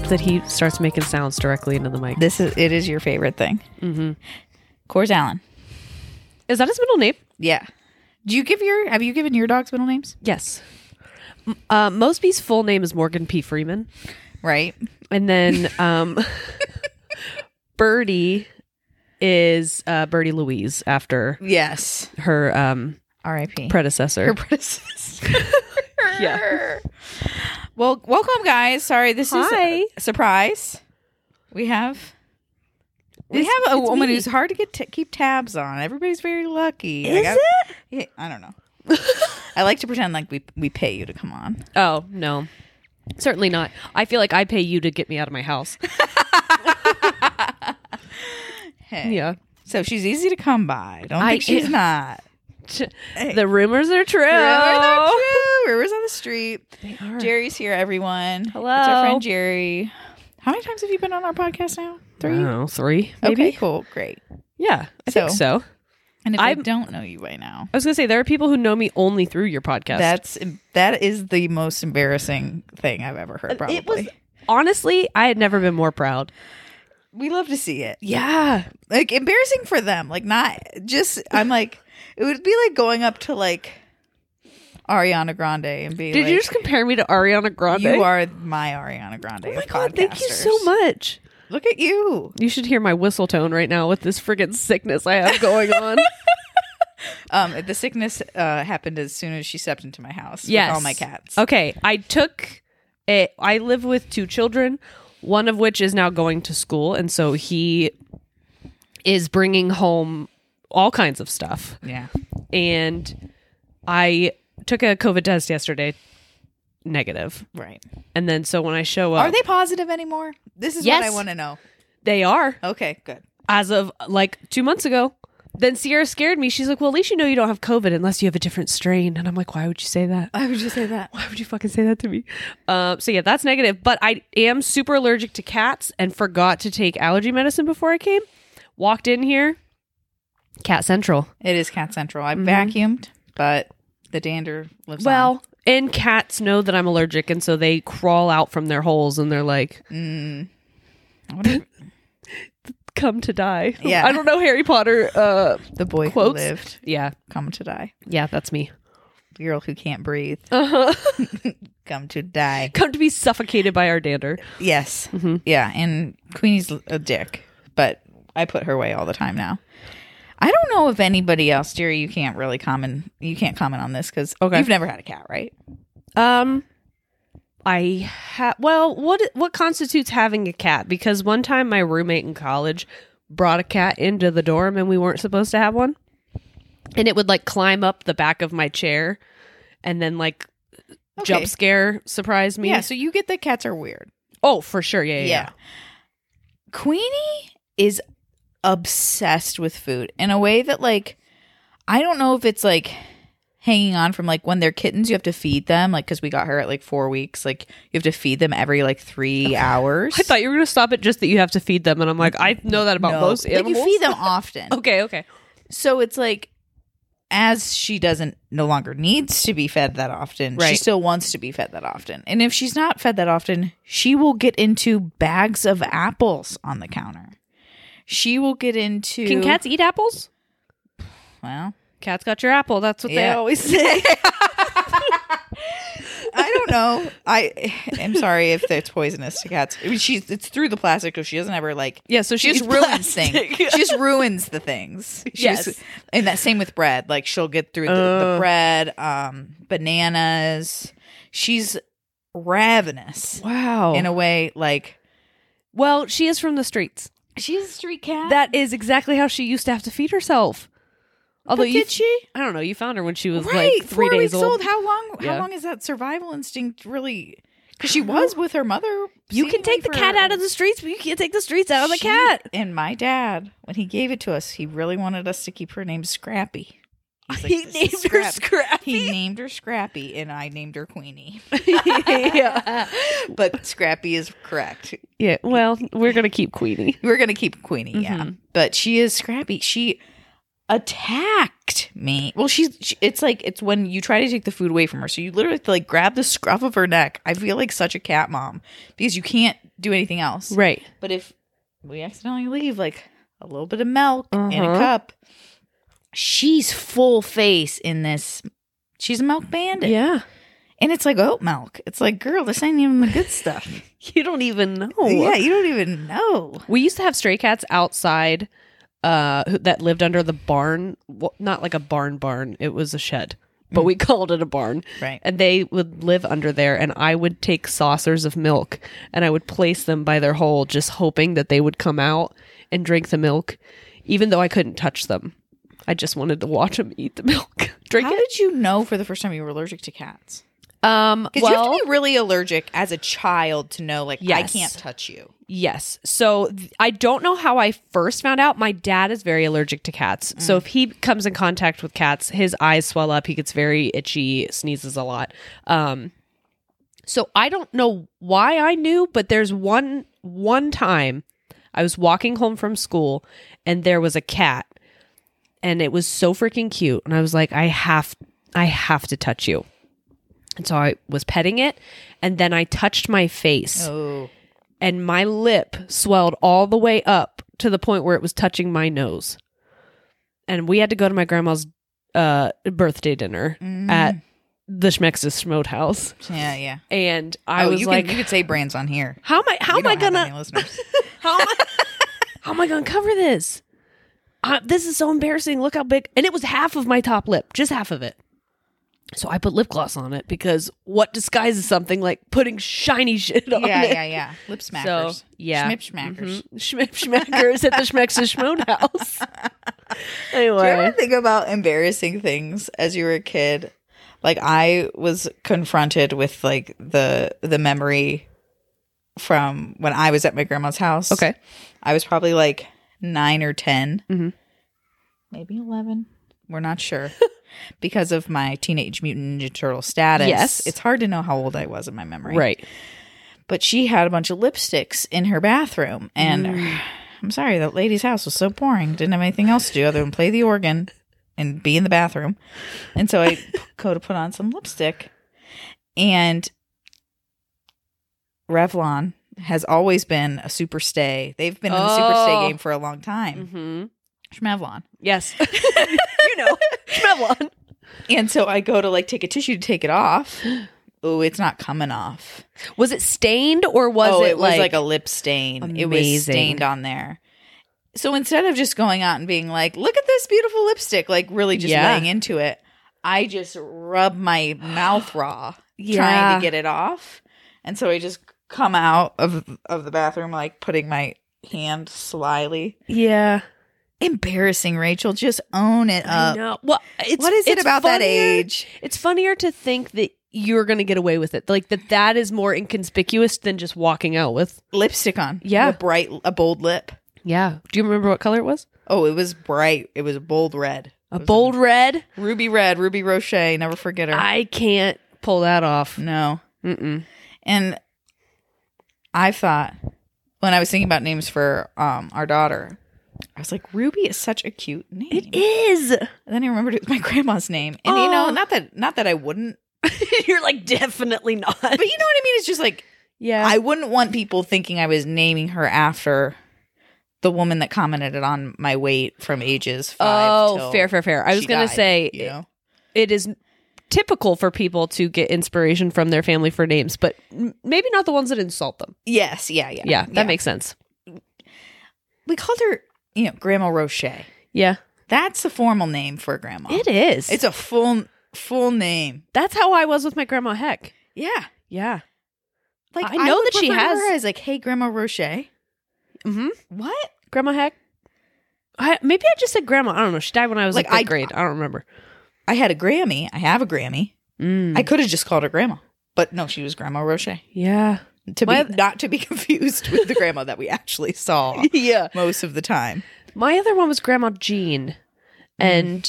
that he starts making sounds directly into the mic. It is your favorite thing. Mm-hmm. Coors Allen. Is that his middle name? Yeah. Have you given your dogs middle names? Yes. Mosby's full name is Morgan P. Freeman. Right. And then Birdie is Birdie Louise after Yes. her R.I.P. predecessor. Her predecessor. Yeah. Well, welcome, guys. Sorry, this is Hi. a surprise. We have a It's woman me. who's hard to keep tabs on. Everybody's very lucky. Is it? Yeah, I don't know. I like to pretend like we pay you to come on. Oh, no. Certainly not. I feel like I pay you to get me out of my house. Hey. Yeah. So she's easy to come by. Don't think she's not. The rumors are true. Rumors on the street. They are. Jerry's here, everyone. Hello. It's our friend Jerry. How many times have you been on our podcast now? 3? I don't know, 3 maybe? Okay, cool. Great. Yeah, I think so. And if I don't know you by now, I was going to say, there are people who know me only through your podcast. that is the most embarrassing thing I've ever heard, probably. It was, honestly, I had never been more proud. We love to see it. Yeah. Like, embarrassing for them. Like, not just, I'm like, it would be like going up to, like, Ariana Grande and being Did like, you just compare me to Ariana Grande? you are my Ariana Grande. Oh my of God, thank you podcasters. so much. Look at you. You should hear my whistle tone right now with this friggin' sickness I have going on. The sickness happened as soon as she stepped into my house Yes. with all my cats. Okay, I live with 2 children, one of which is now going to school, and so he is bringing home all kinds of stuff. Yeah. And I took a COVID test yesterday, negative. Right. And then so when I show up, Are they positive anymore? This is Yes. what I want to know. they are, Okay, good. as of like 2 months ago. Then Sierra scared me. She's like, well, at least you know you don't have COVID unless you have a different strain. And I'm like, why would you say that? Why would you say that? Why would you fucking say that to me? So yeah, that's negative. But I am super allergic to cats and forgot to take allergy medicine before I came. Walked in here, Cat Central. It is Cat Central. I vacuumed, but the dander lives on. Well, and cats know that I'm allergic, and so they crawl out from their holes and they're like, come to die. Yeah. I don't know Harry Potter The boy quotes. who lived, Yeah. come to die. Yeah, that's me. The girl who can't breathe, Uh-huh. come to die. Come to be suffocated by our dander. Yes. Yeah, and Queenie's a dick, but I put her away all the time now. I don't know if anybody else, Jerry, you can't comment on this because you've never had a cat, right? What constitutes having a cat? Because one time my roommate in college brought a cat into the dorm and we weren't supposed to have one. And it would like climb up the back of my chair and then like jump scare surprise me. Yeah, so you get that cats are weird. Oh, for sure. Yeah. Queenie is obsessed with food in a way that, like, I don't know if it's like hanging on from like when they're kittens, you have to feed them, like, because we got her at like 4 weeks, like you have to feed them every like 3 hours. I thought you were going to stop it just that you have to feed them. And I'm like, I know that about most animals. Like, you feed them often. Okay. So it's like, as she no longer needs to be fed that often, she Right. still wants to be fed that often. And if she's not fed that often, she will get into bags of apples on the counter. She will get into... Can cats eat apples? Well... Cat's got your apple. That's what they always say. I don't know. I am sorry if it's poisonous to cats. I mean, it's through the plastic, so she doesn't ever like. Yeah, so she she just eats ruins plastic. things. She just ruins the things. Yes. And that same with bread. Like, she'll get through the bread, bananas. She's ravenous. Wow. In a way, like. Well, she is from the streets. She's a street cat. That is exactly how she used to have to feed herself. Although did she? I don't know. You found her when she was Right, like 3 4 days weeks old. How long? Yeah. How long is that survival instinct really? Because she was with her mother. You can take the cat out of the streets, but you can't take the streets out of the cat. And my dad, when he gave it to us, he really wanted us to keep her name Scrappy. He's like, He "This named is her Scrappy. He named her Scrappy, and I named her Queenie. Yeah. But Scrappy is correct. Yeah. Well, we're gonna keep Queenie. We're gonna keep Queenie, yeah. But she is Scrappy. She attacked me. Well, it's when you try to take the food away from her, so you literally have to like grab the scruff of her neck. I feel like such a cat mom because you can't do anything else. Right. But if we accidentally leave like a little bit of milk in a Uh-huh. cup, she's full face in this. She's a milk bandit. Yeah. And it's like oat milk. It's like, girl, this ain't even the good stuff. You don't even know. Yeah, you don't even know. We used to have stray cats outside that lived under the barn. Well, not like a barn. It was a shed, but we called it a barn. Right. And they would live under there, and I would take saucers of milk and I would place them by their hole, just hoping that they would come out and drink the milk, even though I couldn't touch them. I just wanted to watch them eat the milk. Drink How it. did you know for the first time you were allergic to cats? Well, Because you have to be really allergic as a child to know, like, Yes. I can't touch you. yes. So I don't know how I first found out. My dad is very allergic to cats. So if he comes in contact with cats, his eyes swell up. He gets very itchy, sneezes a lot. So I don't know why I knew, but there's one time I was walking home from school and there was a cat and it was so freaking cute. And I was like, I have to touch you. And so I was petting it and then I touched my face. Oh. And my lip swelled all the way up to the point where it was touching my nose. And we had to go to my grandma's birthday dinner at the Schmex's Schmoed House. Yeah, yeah. And I was you like, you could say brands on here. how am I We don't have gonna any listeners. how am I gonna cover this? This is so embarrassing. Look how big. And it was half of my top lip, just half of it. So I put lip gloss on it because what disguises something like putting shiny shit on yeah, it? yeah. Lip smackers. So, yeah. Schmip schmackers. Schmip schmackers at the Schmex's Schmoed House. Do you ever Anyway. think about embarrassing things as you were a kid? Like, I was confronted with like the memory from when I was at my grandma's house. Okay. I was probably like 9 or 10, Mhm. maybe 11. We're not sure because of my Teenage Mutant Ninja Turtle status. Yes. It's hard to know how old I was in my memory. Right. But she had a bunch of lipsticks in her bathroom, and I'm sorry, that lady's house was so boring. Didn't have anything else to do other than play the organ and be in the bathroom. And so I go to put on some lipstick, and Revlon has always been a super stay. They've been in the super stay game for a long time. Mm-hmm. Schmevlon. Yes. You know. Schmevlon. And so I go to like take a tissue to take it off. Oh, it's not coming off. Was it stained or was it was like a lip stain. It was Amazing. stained on there. So instead of just going out and being like, look at this beautiful lipstick, like really just Yeah. laying into it, I just rub my mouth raw Yeah. trying to get it off. And so I just come out of the bathroom like putting my hand slyly. Yeah. Embarrassing, Rachel. Just own it I up. know. Well, What is it it's about that funnier- age? It's funnier to think that you're going to get away with it. Like that is more inconspicuous than just walking out with. Lipstick on. Yeah. A bold lip. Yeah. Do you remember what color it was? Oh, it was bright. It was a bold red. A bold red? Ruby red, Ruby Rocher. Never forget her. I can't pull that off. No. Mm-mm. And I thought, when I was thinking about names for our daughter, I was like, Ruby is such a cute name. It is. And then I remembered it was my grandma's name. And you know, Oh. not that I wouldn't, You're like, definitely not. but you know what I mean? It's just like, Yeah. I wouldn't want people thinking I was naming her after the woman that commented on my weight from ages 5 till fair. I was she going to died, say you know? it is typical for people to get inspiration from their family for names, but maybe not the ones that insult them. Yes, yeah. Yeah, that makes sense. We called her, Grandma Rocher. Yeah. That's a formal name for a grandma. It is. It's a full name. That's how I was with my grandma Heck. Yeah. Yeah. Like I know would that she refer to has- her as like, hey, Grandma Rocher. Mm-hmm. What? Grandma Heck. Maybe I just said grandma. I don't know. She died when I was like Like, fifth grade. I don't remember. I had a Grammy. I have a Grammy. I could have just called her Grandma, but no, she was Grandma Rocher. Yeah. Not to be confused with the grandma that we actually saw Yeah. most of the time. My other one was Grandma Jean. And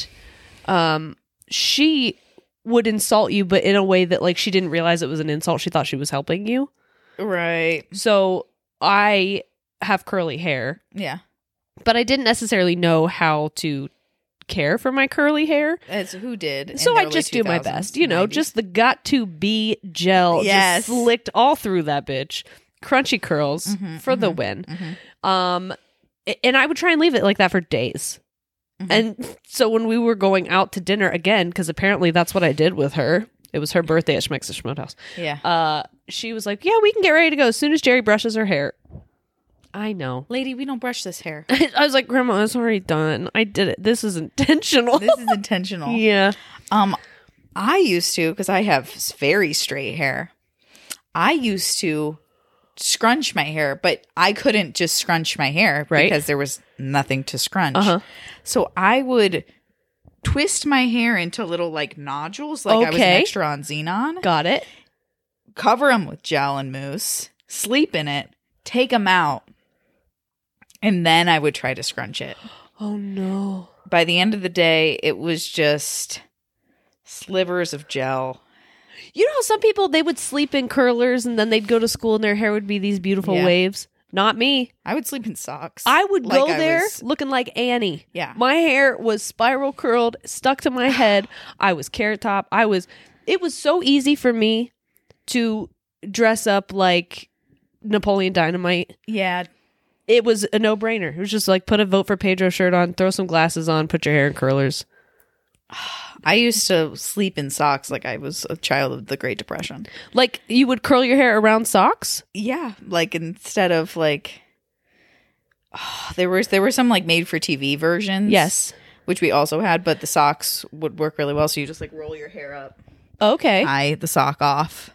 she would insult you, but in a way that like she didn't realize it was an insult. She thought she was helping you. Right. So I have curly hair, Yeah. but I didn't necessarily know how to care for my curly hair. As who did. in So the I early just do my 2000s, best, 90s. just the got to be gel Yes. just slicked all through that bitch. crunchy curls for the win. And I would try and leave it like that for days. And so when we were going out to dinner again, because apparently that's what I did with her. It was her birthday at Schmeck's Schmoedouse. Yeah. She was like, yeah, we can get ready to go as soon as Jerry brushes her hair. I know. Lady, we don't brush this hair. I was like, Grandma, it's already done. I did it. This is intentional. This is intentional. Yeah. I used to, because I have very straight hair, I used to scrunch my hair, but I couldn't just scrunch my hair because there was nothing to scrunch. So I would twist my hair into little like nodules, like I was an extra on Xenon. Got it. Cover them with gel and mousse, sleep in it, take them out, and then I would try to scrunch it. Oh, no. By the end of the day, it was just slivers of gel. You know how some people, they would sleep in curlers and then they'd go to school and their hair would be these beautiful waves? Not me. I would sleep in socks. I would go there looking like Annie. Yeah. My hair was spiral curled, stuck to my head. I was carrot top. It was so easy for me to dress up like Napoleon Dynamite. Yeah. It was a no-brainer. It was just like put a Vote for Pedro shirt on, throw some glasses on, put your hair in curlers. I used to sleep in socks like I was a child of the Great Depression. Like you would curl your hair around socks? Yeah, like instead of like there were some like made for TV versions. Yes. Which we also had, but the socks would work really well, so you just like roll your hair up. Okay. Tie the sock off.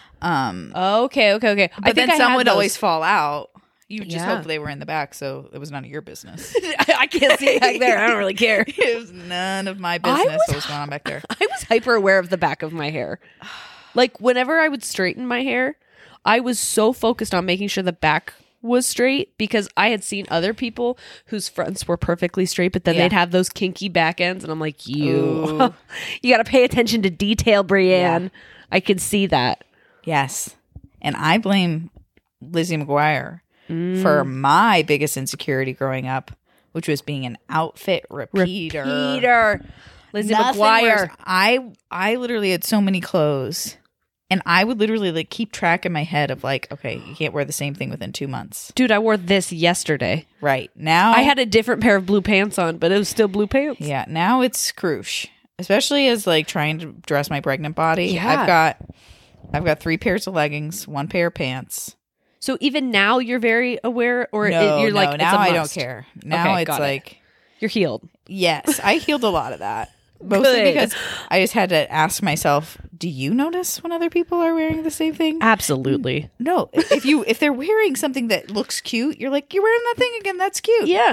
Okay. But then some would always fall out. You just Yeah. hope they were in the back, so it was none of your business. I can't see back there. I don't really care. It was none of my business what was going on back there. I was hyper aware of the back of my hair. Like whenever I would straighten my hair, I was so focused on making sure the back was straight because I had seen other people whose fronts were perfectly straight, but then they'd have those kinky back ends. And I'm like, you got to pay attention to detail, Brienne. Yeah. I could see that. Yes. And I blame Lizzie McGuire for my biggest insecurity growing up, which was being an outfit repeater. Lizzie McGuire. I literally had so many clothes, and I would literally like keep track in my head of like, okay, you can't wear the same thing within 2 months. Dude, I wore this yesterday. Right. Now I had a different pair of blue pants on, but it was still blue pants. Yeah. Now it's cruche, especially as like trying to dress my pregnant body. Yeah. I've got 3 pairs of leggings, 1 pair of pants. So even now you're very aware, or you're like, now it's a I must? don't care. Now Okay, it's like you're healed. Yes, I healed a lot of that. Mostly because I just had to ask myself, do you notice when other people are wearing the same thing? Absolutely. No. If they're wearing something that looks cute, you're like, you're wearing that thing again. That's cute. Yeah.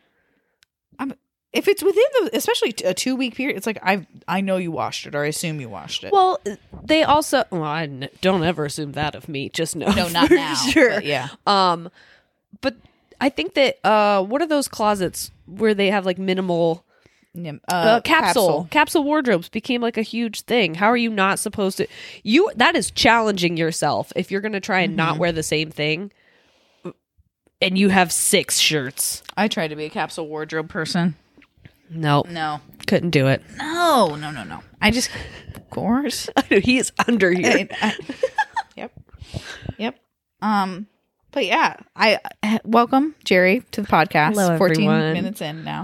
If it's within especially a 2-week period, it's like I know you washed it, or I assume you washed it. Well, they also. Well, I don't ever assume that of me. Just know. No, not now. Sure. But yeah. But I think that what are those closets where they have like minimal capsule wardrobes became like a huge thing. How are you not supposed to? That is challenging yourself if you're going to try and not wear the same thing, and you have 6 shirts. I tried to be a capsule wardrobe person. No, couldn't do it. No. I just, of course, he is under here. Yep. But yeah, I welcome Jerry to the podcast. Hello, 14 everyone. minutes in now.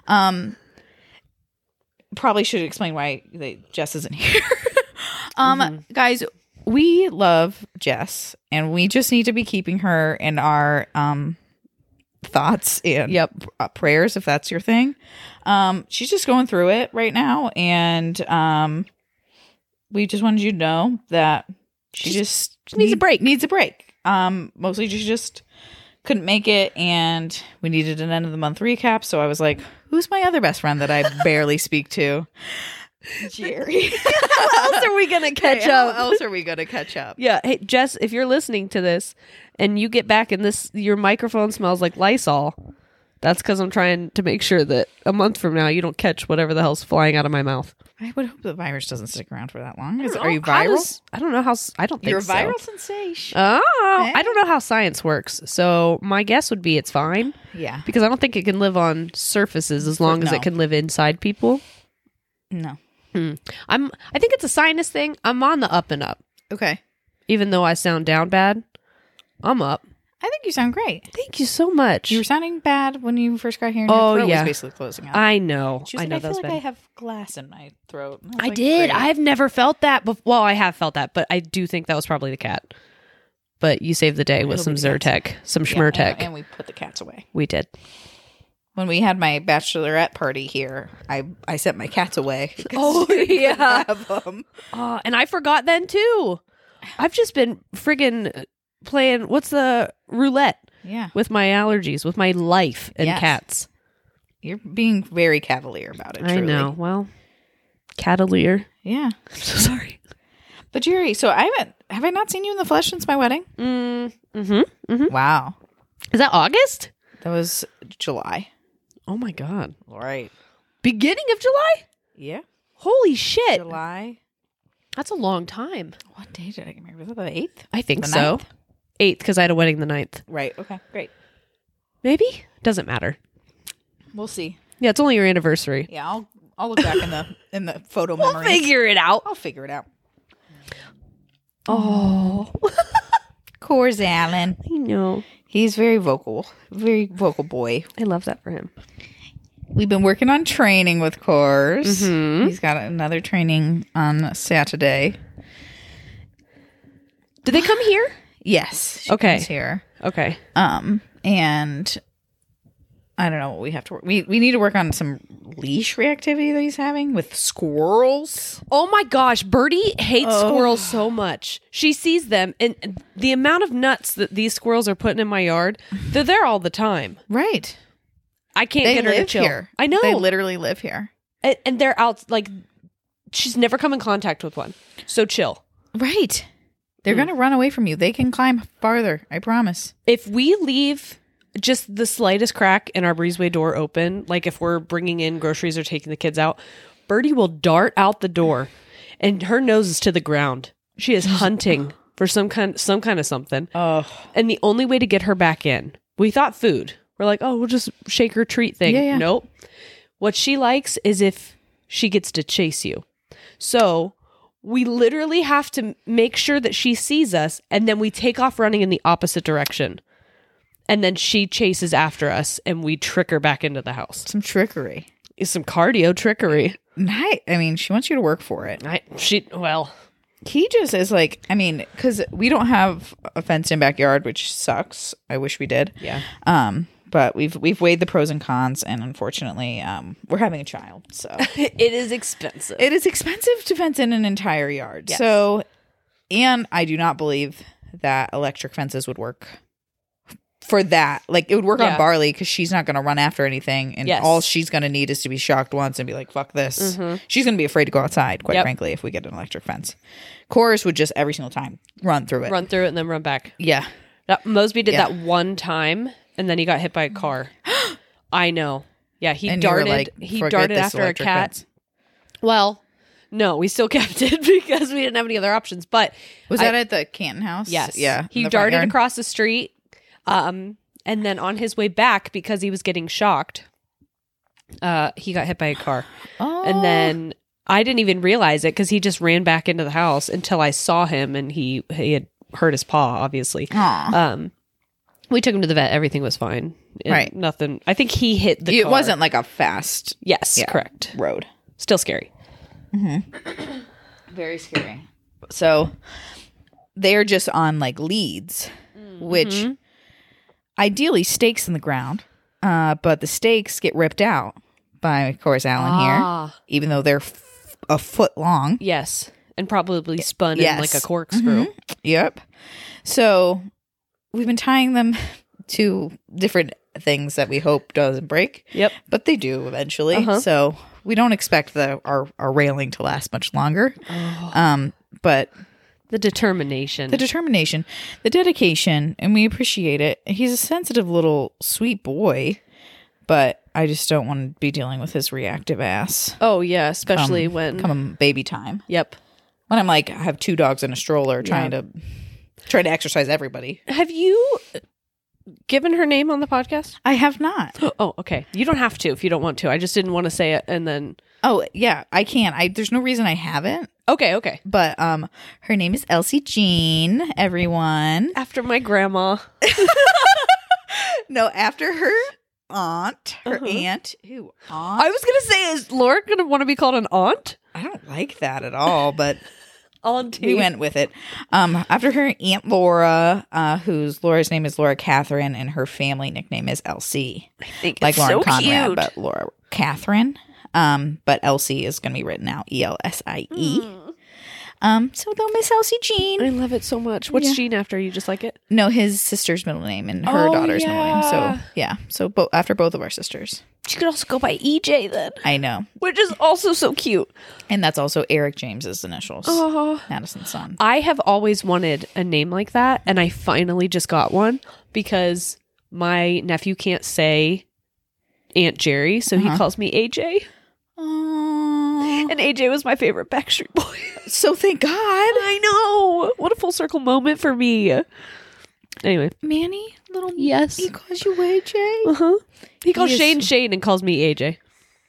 Probably should explain why Jess isn't here. Guys, we love Jess, and we just need to be keeping her in our thoughts and prayers, if that's your thing. She's just going through it right now, and we just wanted you to know that she just needs a break. Mostly she just couldn't make it, and we needed an end of the month recap. So I was like, who's my other best friend that I barely speak to? Jerry. How else are we gonna catch up? How else are we gonna catch up? Yeah. Hey, Jess, if you're listening to this and you get back and your microphone smells like Lysol, that's because I'm trying to make sure that a month from now you don't catch whatever the hell's flying out of my mouth. I would hope the virus doesn't stick around for that long. Are you viral? I don't know how. I don't think You're a so. viral sensation. Oh, I don't know how science works. So my guess would be it's fine. Yeah. Because I don't think it can live on surfaces as long as it can live inside people. No. I think it's a sinus thing. I'm on the up and up. Okay. Even though I sound down bad. I'm up. I think you sound great. Thank you so much. You were sounding bad when you first got here. And your throat was basically closing up. I know. She was I know like, I that feel was like bad. I have glass in my throat. And I was like, did. "Great." I've never felt that. Well, I have felt that, but I do think that was probably the cat. But you saved the day with some It'll be the Zyrtec, some Yeah, Schmertec. and we put the cats away. We did. When we had my bachelorette party here, I sent my cats away. Oh, yeah. Have them. And I forgot then too. I've just been friggin' playing, what's the roulette Yeah. with my allergies, with my life and Yes. cats. You're being very cavalier about it. I Truly. know. Well, catalier. Yeah. I'm so sorry. But Jerry, so have I not seen you in the flesh since my wedding? Wow. Is that August? That was July. Oh my God. All right. Beginning of July? Yeah. Holy shit. July. That's a long time. What day did I get married? Was it the 8th? I think The so. 9th? 8th, because I had a wedding the 9th. Right. Okay. Great. Maybe? Doesn't matter. We'll see. Yeah, it's only your anniversary. Yeah, I'll look back in the photo We'll memories. figure it out. I'll figure it out. Oh. Coors Allen. I know. He's very vocal boy. I love that for him. We've been working on training with Coors. Mm-hmm. He's got another training on Saturday. Did they come here? Yes. She Okay. comes here. Okay. And I don't know what we have to work. We need to work on some leash reactivity that he's having with squirrels. Oh my gosh, Birdie hates squirrels so much. She sees them, and the amount of nuts that these squirrels are putting in my yard, they're there all the time. Right. I can't They get her to live chill. here. I know. They literally live here. And they're out, like, she's never come in contact with one. So chill. Right. They're going to run away from you. They can climb farther. I promise. If we leave just the slightest crack in our breezeway door open, like if we're bringing in groceries or taking the kids out, Birdie will dart out the door, and her nose is to the ground. She is hunting for some kind of something. Oh. And the only way to get her back in, we thought food. We're like, oh, we'll just shake her treat thing. Yeah. Nope. What she likes is if she gets to chase you. So we literally have to make sure that she sees us, and then we take off running in the opposite direction. And then she chases after us, and we trick her back into the house. Some trickery. It's some cardio trickery. I mean, she wants you to work for it. He just is like, I mean, because we don't have a fenced-in backyard, which sucks. I wish we did. Yeah. But we've weighed the pros and cons, and unfortunately, we're having a child, so It is expensive. it is expensive to fence in an entire yard. Yes. So, and I do not believe that electric fences would work for that. Like, it would work on Yeah. Barley because she's not going to run after anything, and Yes. all she's going to need is to be shocked once and be like, "Fuck this." She's going to be afraid to go outside. Quite Yep. frankly, if we get an electric fence, Chorus would just every single time run through it. Run through it and then run back. Yeah. Mosby did Yeah. that one time, and then he got hit by a car. I know. Yeah, he And you were darted. like, He "Forget darted this after a electric cat. fence." Well, no, we still kept it because we didn't have any other options. But Was that at the Canton house? yes, Yeah. in he the front darted yard? across the street, and then on his way back, because he was getting shocked, he got hit by a car, Oh. and then I didn't even realize it because he just ran back into the house until I saw him, and he had hurt his paw, obviously. Aw. We took him to the vet. Everything was fine. Right. Nothing. I think he hit the It car. wasn't like a fast Yes, correct. road. Still scary. Very scary. So they're just on like leads, which ideally stakes in the ground, but the stakes get ripped out by, of course, Alan here, even though they're a foot long. Yes. And probably spun Yes. in like a corkscrew. Yep. So we've been tying them to different things that we hope doesn't break. Yep. But they do eventually. So we don't expect our railing to last much longer. But The determination. the determination, the dedication, and we appreciate it. He's a sensitive little sweet boy, but I just don't want to be dealing with his reactive ass oh, yeah. Especially when. come baby time. Yep. When I'm like, I have 2 dogs in a stroller trying to exercise everybody. Have you given her name on the podcast? I have not. Oh, okay. You don't have to if you don't want to. I just didn't want to say it and then. Oh, yeah, I can. There's no reason I haven't. Okay. But her name is Elsie Jean, everyone. After my grandma. No, after her aunt. Her aunt. Who? Aunt? I was going to say, is Laura going to want to be called an aunt? I don't like that at all, but Auntie. we went with it. After her Aunt Laura, Laura's name is Laura Catherine, and her family nickname is Elsie. I think Like it's Lauren so Conrad, cute. but Laura Catherine. But Elsie is going to be written out Elsie. So they'll miss Elsie Jean. I love it so much. What's Yeah. Jean after? You just like it? No, his sister's middle name and her Oh, daughter's middle name. So yeah. yeah, so after both of our sisters. She could also go by EJ then, I know, which is also so cute. and that's also Eric James's initials. Oh. Madison's son. I have always wanted a name like that, and I finally just got one because my nephew can't say Aunt Jerry, so he calls me AJ. Aww. And AJ was my favorite Backstreet Boy. So thank God, I know. What a full circle moment for me. Anyway. Manny, little Yes. he calls you AJ. Uh-huh. He calls is- Shane and calls me AJ.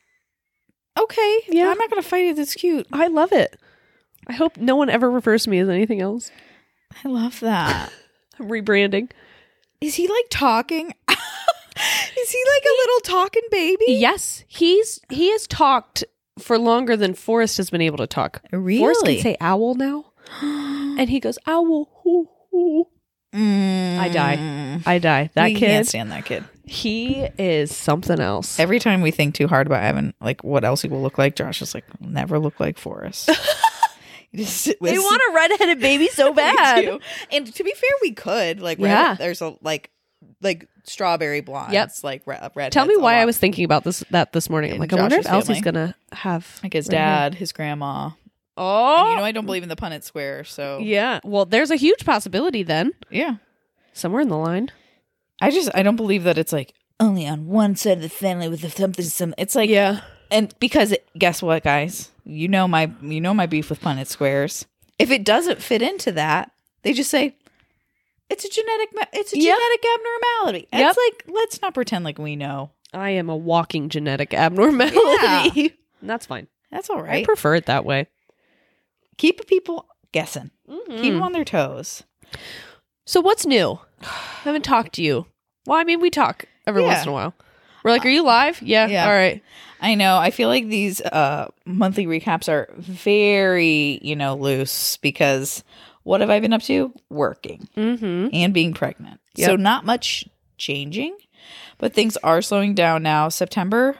Okay, Yeah. I'm not gonna fight it. That's cute. I love it. I hope no one ever refers to me as anything else. I love that. I'm rebranding. Is he like talking? Is he like a little talking baby? Yes, he has talked for longer than Forrest has been able to talk. Really? Forrest can say owl now, and he goes owl. Hoo, hoo. I die. I die. That we can't kid, stand that kid. he is something else. Every time we think too hard about Evan, like what else he will look like, Josh is like, "Will never look like Forrest." You just sit with They want a redheaded baby so We bad. do. And to be fair, we could like Yeah. there's a like strawberry blondes. Yep. Like red. Tell me why I was thinking about this morning. I'm In like, I wonder if Josh's Elsie's family. gonna have like his red hair. dad, his grandma. Oh, And you know I don't believe in the Punnett Square, so yeah. Well, there's a huge possibility then yeah. somewhere in the line. I don't believe that it's like only on one side of the family with the something. It's like Yeah. and because guess what, guys? You know my beef with Punnett Squares. If it doesn't fit into that, they just say it's a genetic abnormality. And Yep. it's like let's not pretend like we know. I am a walking genetic abnormality. Yeah. And that's fine. That's all I right. prefer it that way. Keep people guessing. Mm-hmm. Keep them on their toes. So what's new? Haven't talked to you. Well, I mean, we talk every Yeah. once in a while. We're like, are you live? Yeah. Yeah. All right. I know. I feel like these monthly recaps are very, loose because what have I been up to? Working Mm-hmm. and being pregnant. Yep. So not much changing, but things are slowing down now. September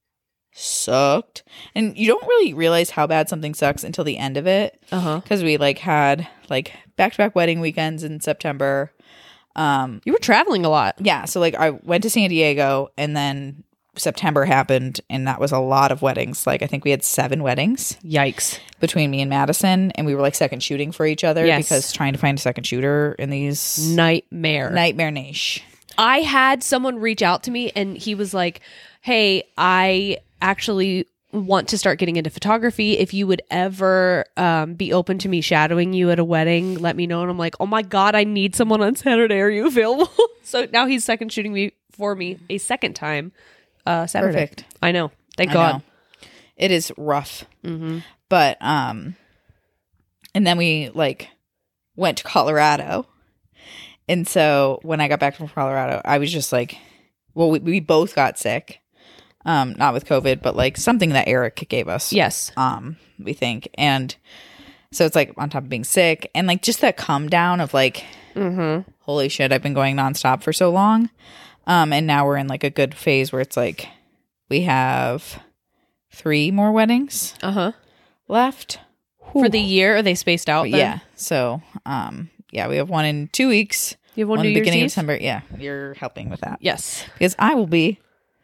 sucked. And you don't really realize how bad something sucks until the end of it. Uh-huh. Because we had back-to-back wedding weekends in September. You were traveling a lot. Yeah, so I went to San Diego and then September happened and that was a lot of weddings. I think we had 7 weddings Yikes. between me and Madison and we were second shooting for each other Yes. because trying to find a second shooter in these Nightmare. nightmare niche. I had someone reach out to me and he was like, hey, I actually want to start getting into photography. If you would ever be open to me shadowing you at a wedding, let me know. And I'm like, oh my God, I need someone on Saturday. Are you available? So now he's second shooting me for me a second time Saturday. Perfect. I know. Thank I God. know. It is rough. Mm-hmm. But and then we went to Colorado. And so when I got back from Colorado, I was just we both got sick. Not with COVID, but something that Eric gave us. Yes. We think. And so it's on top of being sick and just that come down of Mm-hmm. holy shit, I've been going nonstop for so long. And now we're in a good phase where it's we have 3 more weddings Uh-huh. left. For the year, are they spaced out then? Yeah. So, we have one in 2 weeks. You have one in New the Year's beginning of Eve? December. Yeah. You're helping with that. Yes. Because I will be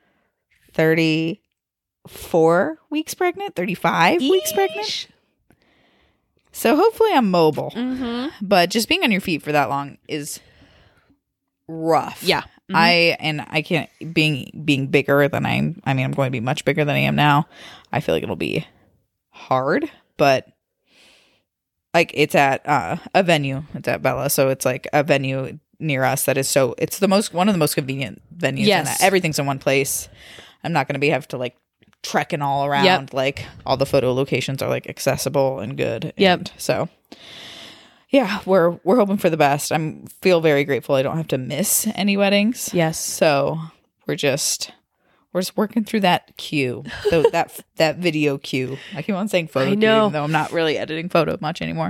34 weeks pregnant, 35 weeks pregnant. So hopefully I'm mobile. Mm-hmm. But just being on your feet for that long is rough. Yeah. Mhm. I can't being bigger than I'm going to be much bigger than I am now. I feel like it'll be hard, but it's at a venue. It's at Bella, so it's a venue near us that is it's one of the most convenient venues. Yes. And everything's in one place. I'm not going to have to like trekking all around. Yep. Like all the photo locations are like accessible and good. Yep. And so yeah, we're hoping for the best. Feel very grateful I don't have to miss any weddings. Yes. So we're just working through that queue, that video queue. I keep on saying photo I queue, know. even though I'm not really editing photo much anymore.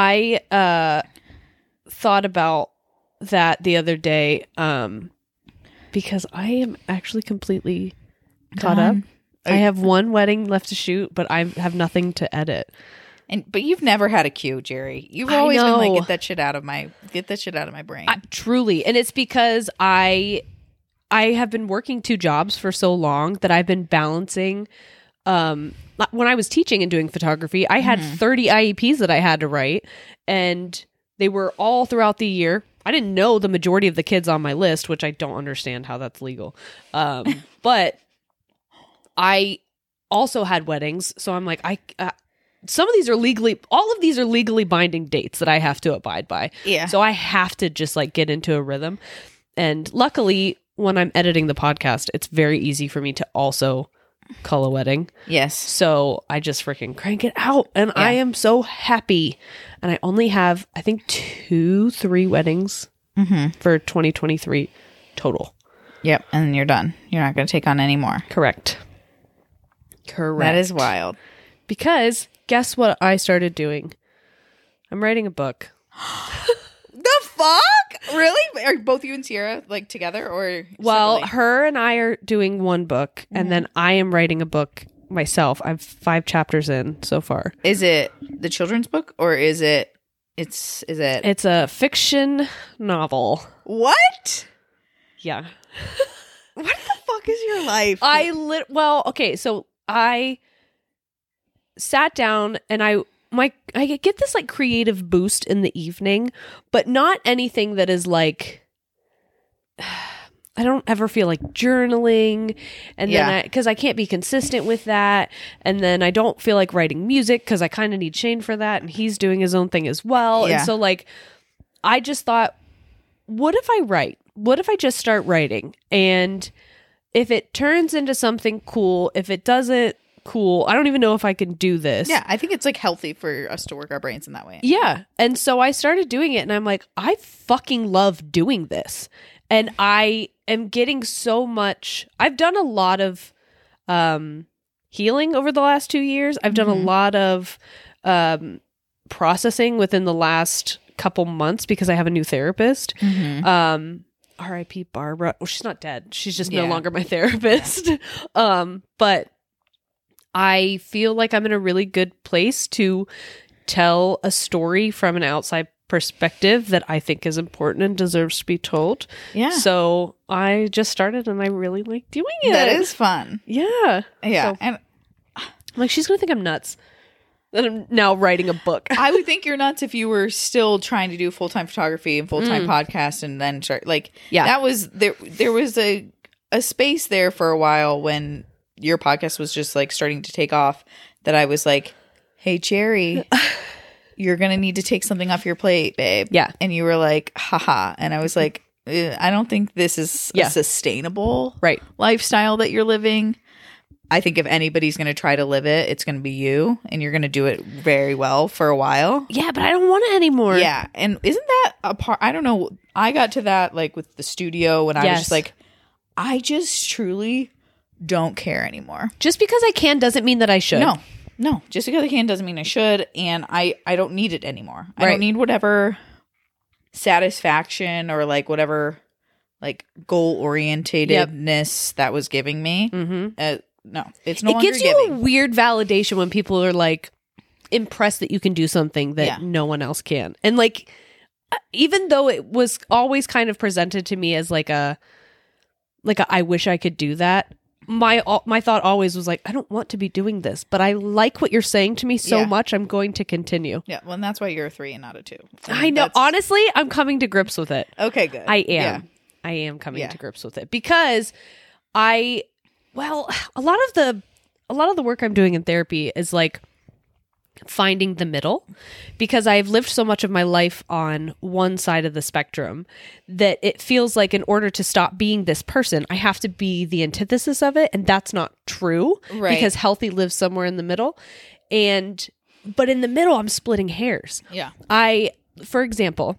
I thought about that the other day because I am actually completely caught up. Done. I have one wedding left to shoot, but I have nothing to edit. But you've never had a queue, Jerry. You've I always been like, know. get that shit out of my brain. Truly. And it's because I have been working 2 jobs for so long that I've been balancing. When I was teaching and doing photography, I had 30 IEPs that I had to write, and they were all throughout the year. I didn't know the majority of the kids on my list, which I don't understand how that's legal. But I also had weddings. So I'm like, all of these are legally binding dates that I have to abide by. Yeah. So I have to just like get into a rhythm. And luckily, when I'm editing the podcast, it's very easy for me to also cull a wedding. Yes. So I just freaking crank it out. And I am so happy. And I only have, I think, 2-3 weddings for 2023 total. Yep. And then you're done. You're not going to take on any more. Correct. That is wild. Because guess what I started doing? I'm writing a book. The fuck? Really? Are both you and Sierra like together or Well, separately? her and I are doing one book, and then I am writing a book myself. I'm 5 chapters in so far. Is it the children's book or is it it's It's a fiction novel. what? Yeah. What the fuck is your life? Okay, so I sat down and I get this like creative boost in the evening, but not anything that is like I don't ever feel like journaling, and then because I can't be consistent with that, and then I don't feel like writing music because I kind of need Shane for that, and he's doing his own thing as well. Yeah. And so like I just thought, what if I write? What if I just start writing? And if it turns into something cool, if it doesn't, cool. I don't even know if I can do this. Yeah, I think it's like healthy for us to work our brains in that way. Yeah. And so I started doing it, and I'm like, I fucking love doing this. And I am getting so much. I've done a lot of healing over the last 2 years. I've done a lot of processing within the last couple months because I have a new therapist. R.I.P. Barbara. Well, she's not dead. She's just no longer my therapist. But I feel like I'm in a really good place to tell a story from an outside perspective that I think is important and deserves to be told. Yeah. So I just started, and I really like doing it. That is fun. Yeah. Yeah. So, And I'm like, she's going to think I'm nuts that I'm now writing a book. I would think you're nuts if you were still trying to do full-time photography and full-time podcast and then start like that was there was a space there for a while when your podcast was just like starting to take off that I was like, hey Jerry, you're gonna need to take something off your plate, babe. Yeah. And you were like, haha. And I was like, I don't think this is a sustainable lifestyle that you're living. I think if anybody's going to try to live it, it's going to be you, and you're going to do it very well for a while. Yeah, but I don't want it anymore. Yeah. And isn't that a part? I don't know. I got to that like with the studio when I was just like, I just truly don't care anymore. Just because I can doesn't mean that I should. No. Just because I can doesn't mean I should. And I don't need it anymore. I don't need whatever satisfaction or like whatever like goal orientedness that was giving me. No, it's no longer It gives you giving. a weird validation when people are like impressed that you can do something that no one else can. And like, even though it was always kind of presented to me as like a I wish I could do that. My thought always was like, I don't want to be doing this, but I like what you're saying to me so much. I'm going to continue. Yeah. Well, and that's why you're a 3 and not a 2. I know. Honestly, I'm coming to grips with it. Okay, good. I am. Yeah. I am coming to grips with it because a lot of the work I'm doing in therapy is like finding the middle, because I've lived so much of my life on one side of the spectrum that it feels like in order to stop being this person, I have to be the antithesis of it. And that's not true, Right. because healthy lives somewhere in the middle. But in the middle, I'm splitting hairs. Yeah. For example,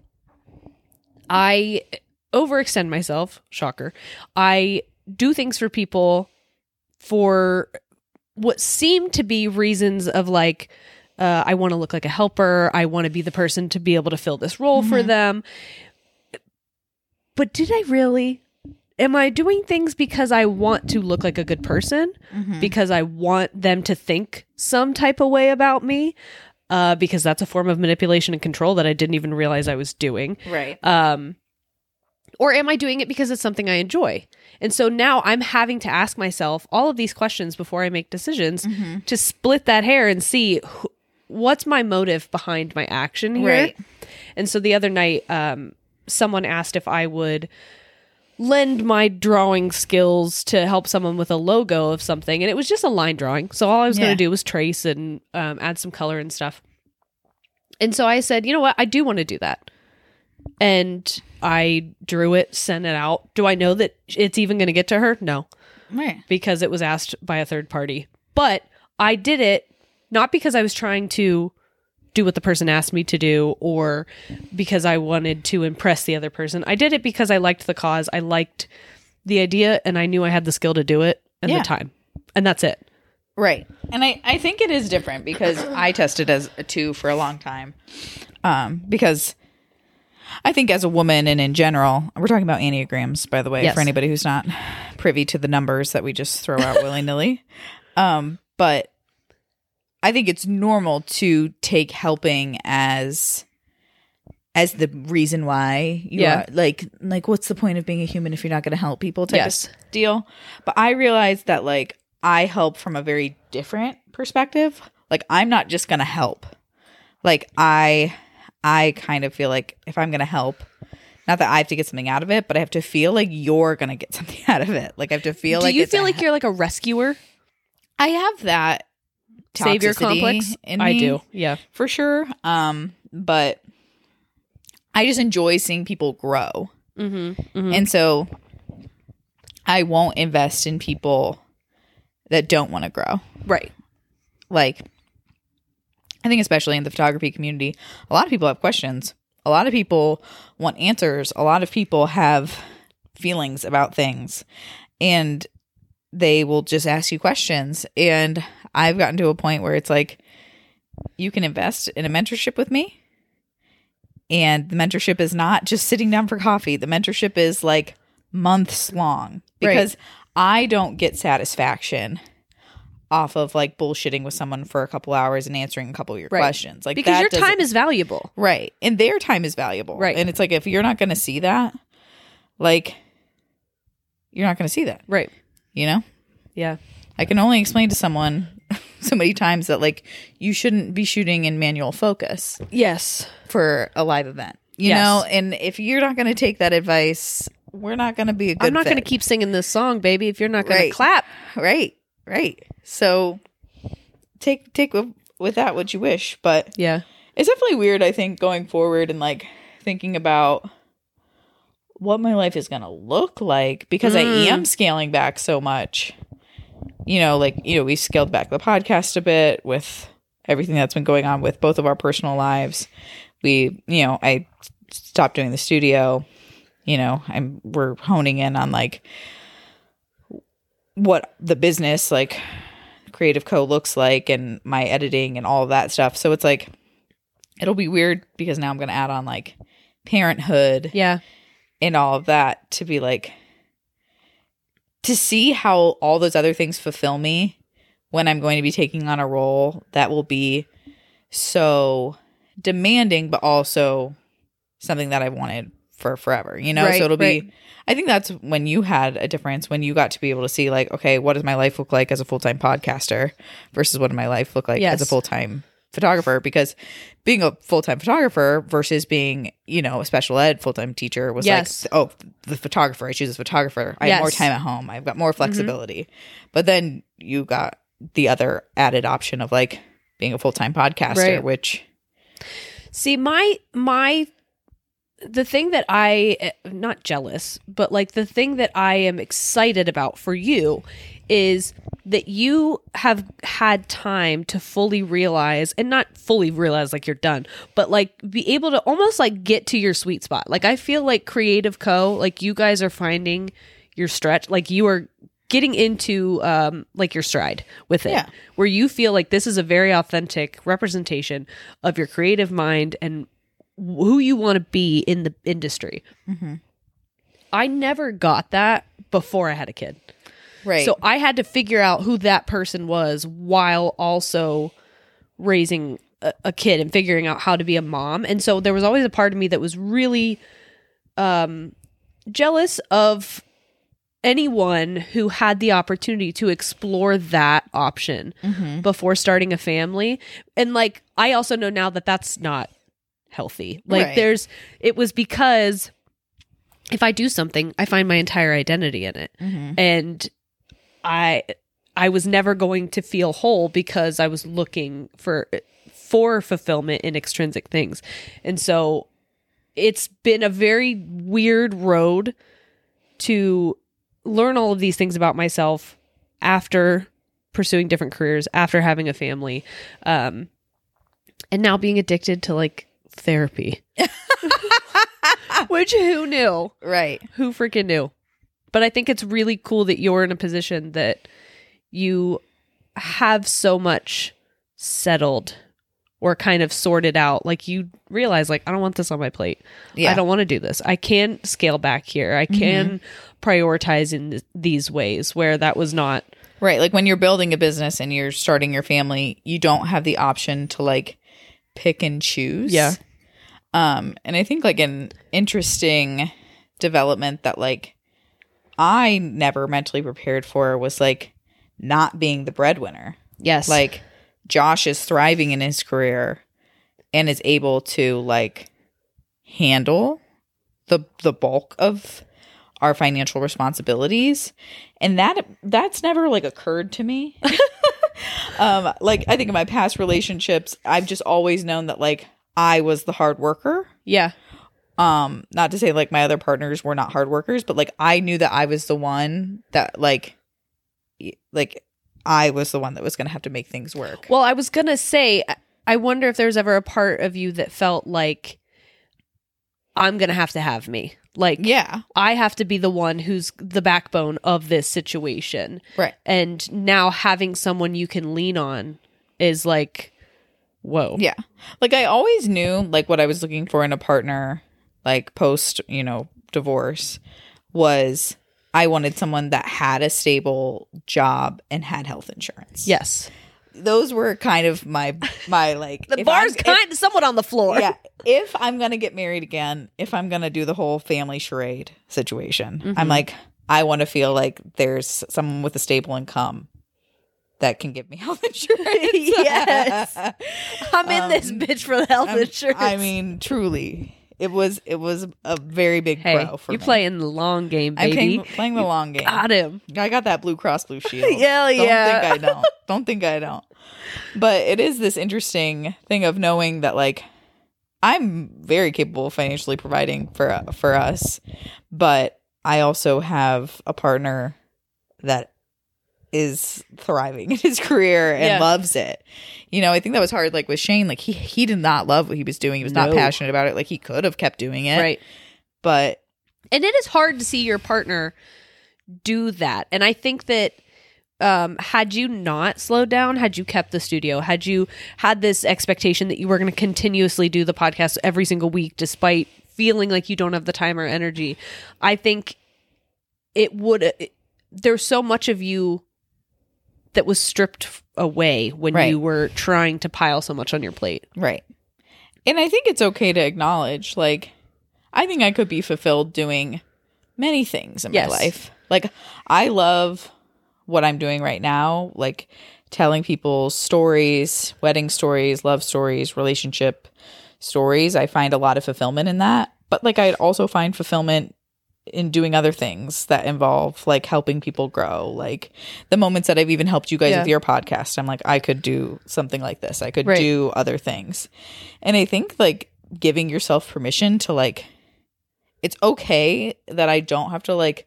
I overextend myself. Shocker. I do things for people for what seem to be reasons of like, I want to look like a helper. I want to be the person to be able to fill this role for them. But did I really? Am I doing things because I want to look like a good person? Because I want them to think some type of way about me? Because that's a form of manipulation and control that I didn't even realize I was doing. Right. Or am I doing it because it's something I enjoy? And so now I'm having to ask myself all of these questions before I make decisions to split that hair and see what's my motive behind my action here. Right. And so the other night, someone asked if I would lend my drawing skills to help someone with a logo of something. And it was just a line drawing. So all I was going to do was trace and add some color and stuff. And so I said, you know what? I do want to do that. And I drew it, sent it out. Do I know that it's even going to get to her? No. Right. Because it was asked by a third party. But I did it not because I was trying to do what the person asked me to do or because I wanted to impress the other person. I did it because I liked the cause. I liked the idea and I knew I had the skill to do it and the time. And that's it. Right. And I think it is different because I tested as a 2 for a long time. Because I think as a woman and in general, we're talking about Enneagrams, by the way, for anybody who's not privy to the numbers that we just throw out willy-nilly. But I think it's normal to take helping as the reason why you are like what's the point of being a human if you're not going to help people type of deal. But I realized that like I help from a very different perspective. Like I'm not just going to help. Like I kind of feel like if I'm going to help, not that I have to get something out of it, but I have to feel like you're going to get something out of it. Like I have to feel like do you feel like you're like a rescuer? I have that savior complex in me, I do, yeah, for sure. But I just enjoy seeing people grow, and so I won't invest in people that don't want to grow. Right. Like, I think especially in the photography community, a lot of people have questions. A lot of people want answers. A lot of people have feelings about things, and they will just ask you questions. And I've gotten to a point where it's like, you can invest in a mentorship with me. And the mentorship is not just sitting down for coffee. The mentorship is like months long because I don't get satisfaction off of like bullshitting with someone for a couple hours and answering a couple of your questions. Like because your time is valuable. Right. And their time is valuable. Right. And it's like, if you're not going to see that, like, you're not going to see that. Right. You know? Yeah. I can only explain to someone so many times that like you shouldn't be shooting in manual focus. Yes. For a live event. You know? And if you're not going to take that advice, we're not going to be a good I'm not fit. going to keep singing this song, baby, if you're not going to clap. Right. Right. So take with that what you wish. But yeah, it's definitely weird, I think, going forward and like thinking about what my life is going to look like because I am scaling back so much. You know, like, you know, we scaled back the podcast a bit with everything that's been going on with both of our personal lives. We, you know, I stopped doing the studio. You know, we're honing in on like what the business, like Creative Co looks like and my editing and all of that stuff. So it's like, it'll be weird because now I'm going to add on like parenthood. Yeah. And all of that to be like, to see how all those other things fulfill me when I'm going to be taking on a role that will be so demanding, but also something that I've wanted for forever, you know? So it'll be, I think that's when you had a difference, when you got to be able to see like, okay, what does my life look like as a full-time podcaster versus what does my life look like as a full-time photographer? Because being a full-time photographer versus being, you know, a special ed full-time teacher was like, oh, the photographer, I choose a photographer. I have more time at home. I've got more flexibility. But then you got the other added option of like being a full-time podcaster, Right. which See, the thing that not jealous, but like the thing that I am excited about for you is that you have had time to fully realize, and not fully realize like you're done, but like be able to almost like get to your sweet spot. Like I feel like Creative Co, like you guys are finding your stretch, like you are getting into like your stride with it, Yeah. where you feel like this is a very authentic representation of your creative mind and who you want to be in the industry. I never got that before I had a kid. right. So I had to figure out who that person was while also raising a kid and figuring out how to be a mom. And so there was always a part of me that was really jealous of anyone who had the opportunity to explore that option before starting a family. And like, I also know now that that's not healthy. Like Right. it was because if I do something, I find my entire identity in it. And I was never going to feel whole because I was looking for fulfillment in extrinsic things. And so it's been a very weird road to learn all of these things about myself after pursuing different careers, after having a family, and now being addicted to like therapy. Which who knew? Right. Who freaking knew? But I think it's really cool that you're in a position that you have so much settled or kind of sorted out. Like you realize, like, I don't want this on my plate. Yeah. I don't want to do this. I can scale back here. I can prioritize in these ways where that was not. Right. Like when you're building a business and you're starting your family, you don't have the option to like pick and choose. Yeah. And I think like an interesting development that like I never mentally prepared for was like not being the breadwinner. Yes. Like Josh is thriving in his career and is able to like handle the bulk of our financial responsibilities, and that's never like occurred to me. Like I think in my past relationships I've just always known that like I was the hard worker. yeah. Not to say like my other partners were not hard workers, but like I knew that I was the one that like I was the one that was going to have to make things work. Well, I was going to say, I wonder if there's ever a part of you that felt like I'm going to have me. Like, Yeah. I have to be the one who's the backbone of this situation. Right. And now having someone you can lean on is like, whoa. Yeah. Like I always knew like what I was looking for in a partner, like post, divorce, was I wanted someone that had a stable job and had health insurance. Yes. Those were kind of my like The if bar's I'm- kind of somewhat on the floor. Yeah. If I'm going to get married again, if I'm going to do the whole family charade situation, I'm like, I want to feel like there's someone with a stable income that can give me health insurance. Yes. I'm in this bitch for the health insurance. I mean, truly, it was a very big hey, pro for you're me. playing the long game, I'm baby. playing the long game. Got him. I got that Blue Cross Blue Shield. Hell yeah. Don't think I don't. Don't think I don't. But it is this interesting thing of knowing that like I'm very capable of financially providing for us, but I also have a partner that is thriving in his career and Yeah. loves it. I think that was hard. Like with Shane, like he did not love what he was doing. He was not No. passionate about it. Like he could have kept doing it, Right. but And it is hard to see your partner do that. And I think that had you not slowed down, had you kept the studio, had you had this expectation that you were going to continuously do the podcast every single week, despite feeling like you don't have the time or energy, I think there's so much of you that was stripped away when Right. you were trying to pile so much on your plate. right. And I think it's okay to acknowledge, like, I think I could be fulfilled doing many things in Yes. my life. Like, I love what I'm doing right now, like telling people stories, wedding stories, love stories, relationship stories. I find a lot of fulfillment in that. But like, I also find fulfillment in doing other things that involve like helping people grow. Like the moments that I've even helped you guys with your podcast, I'm like, I could do something like this. I could do other things. And I think like giving yourself permission to like, it's okay that I don't have to like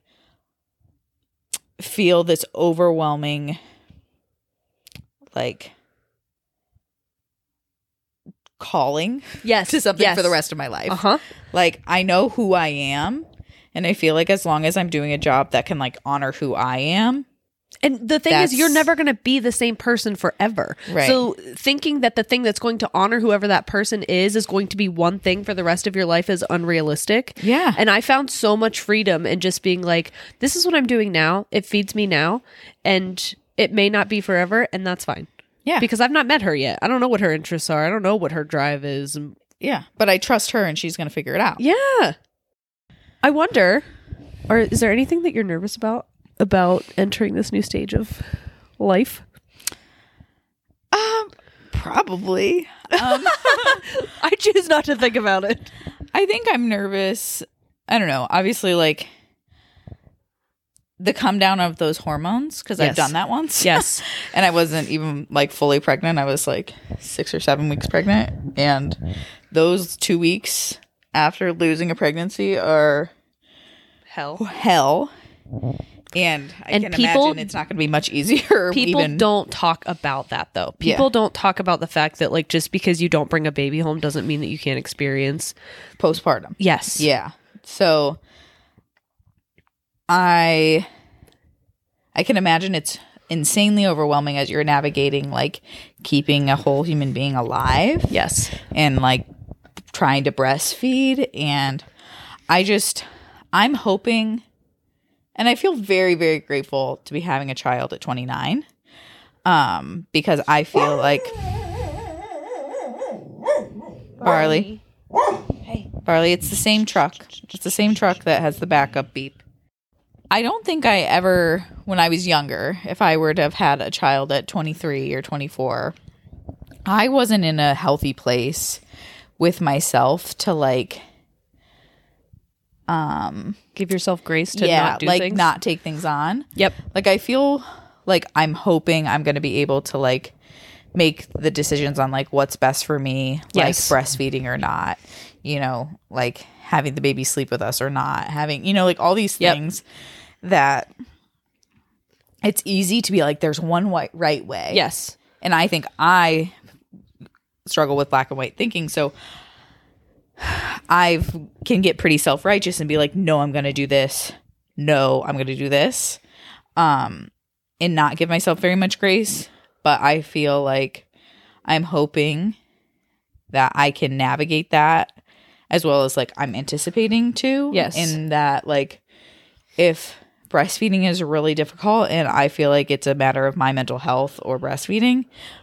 feel this overwhelming like calling to something for the rest of my life. Like I know who I am, and I feel like as long as I'm doing a job that can like honor who I am. And the thing is, you're never going to be the same person forever. Right. So thinking that the thing that's going to honor whoever that person is going to be one thing for the rest of your life is unrealistic. Yeah. And I found so much freedom in just being like, this is what I'm doing now. It feeds me now. And it may not be forever. And that's fine. Yeah. Because I've not met her yet. I don't know what her interests are. I don't know what her drive is. Yeah. But I trust her and she's going to figure it out. Yeah. I wonder, or is there anything that you're nervous about entering this new stage of life? Probably. I choose not to think about it. I think I'm nervous. I don't know. Obviously, like the come down of those hormones, because I've done that once. Yes. And I wasn't even like fully pregnant. I was like 6 or 7 weeks pregnant. And those 2 weeks after losing a pregnancy are hell. And I can imagine it's not going to be much easier. People don't talk about that, though. People don't talk about the fact that, like, just because you don't bring a baby home doesn't mean that you can't experience postpartum. Yes. Yeah. So I can imagine it's insanely overwhelming as you're navigating, like, keeping a whole human being alive. Yes. And, like, trying to breastfeed. And I'm hoping... And I feel very, very grateful to be having a child at 29, because I feel like Barley. Hey, Barley, it's the same truck. It's the same truck that has the backup beep. I don't think I ever, when I was younger, if I were to have had a child at 23 or 24, I wasn't in a healthy place with myself to like... give yourself grace to not do things. Not take things on. Yep. Like I feel like I'm hoping I'm going to be able to like make the decisions on like what's best for me, like breastfeeding or not, you know, like having the baby sleep with us or not, having, you know, like all these things that it's easy to be like there's one right way. Yes. And I think I struggle with black and white thinking, so I can get pretty self-righteous and be like, no, I'm going to do this. No, I'm going to do this. And not give myself very much grace. But I feel like I'm hoping that I can navigate that as well as like I'm anticipating to. Yes. And that like if breastfeeding is really difficult and I feel like it's a matter of my mental health or breastfeeding,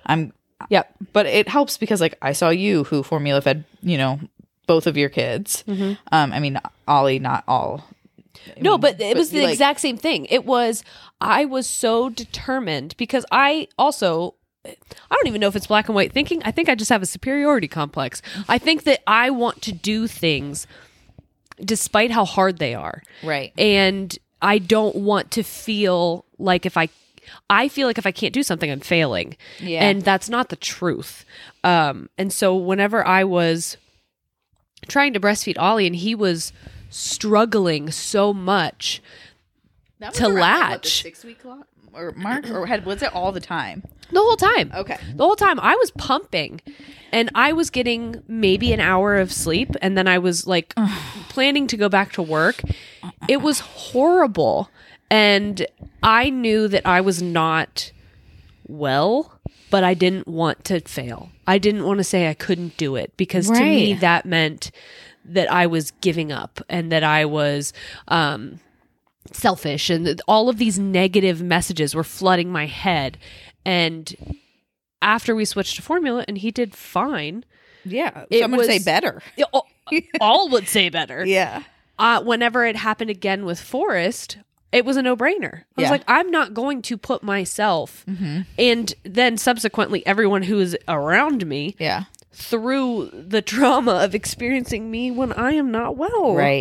but it helps because like I saw you who formula fed, you know, both of your kids. Mm-hmm. I mean, Ollie, not all. But it was the exact same thing. It was, I was so determined because I don't even know if it's black and white thinking. I think I just have a superiority complex. I think that I want to do things despite how hard they are. Right. And I don't want to feel like I feel like if I can't do something, I'm failing. Yeah. And that's not the truth. And so whenever I was trying to breastfeed Ollie and he was struggling so much to latch. Like, the 6 week or mark or was it all the time? The whole time. Okay. The whole time I was pumping and I was getting maybe an hour of sleep and then I was like planning to go back to work. It was horrible. And I knew that I was not well, but I didn't want to fail. I didn't want to say I couldn't do it because to me that meant that I was giving up and that I was selfish and all of these negative messages were flooding my head. And after we switched to formula and he did fine. Yeah. Some would say better. All would say better. Yeah. Whenever it happened again with Forrest, it was a no-brainer. I was like, I'm not going to put myself and then subsequently everyone who is around me through the trauma of experiencing me when I am not well. Right.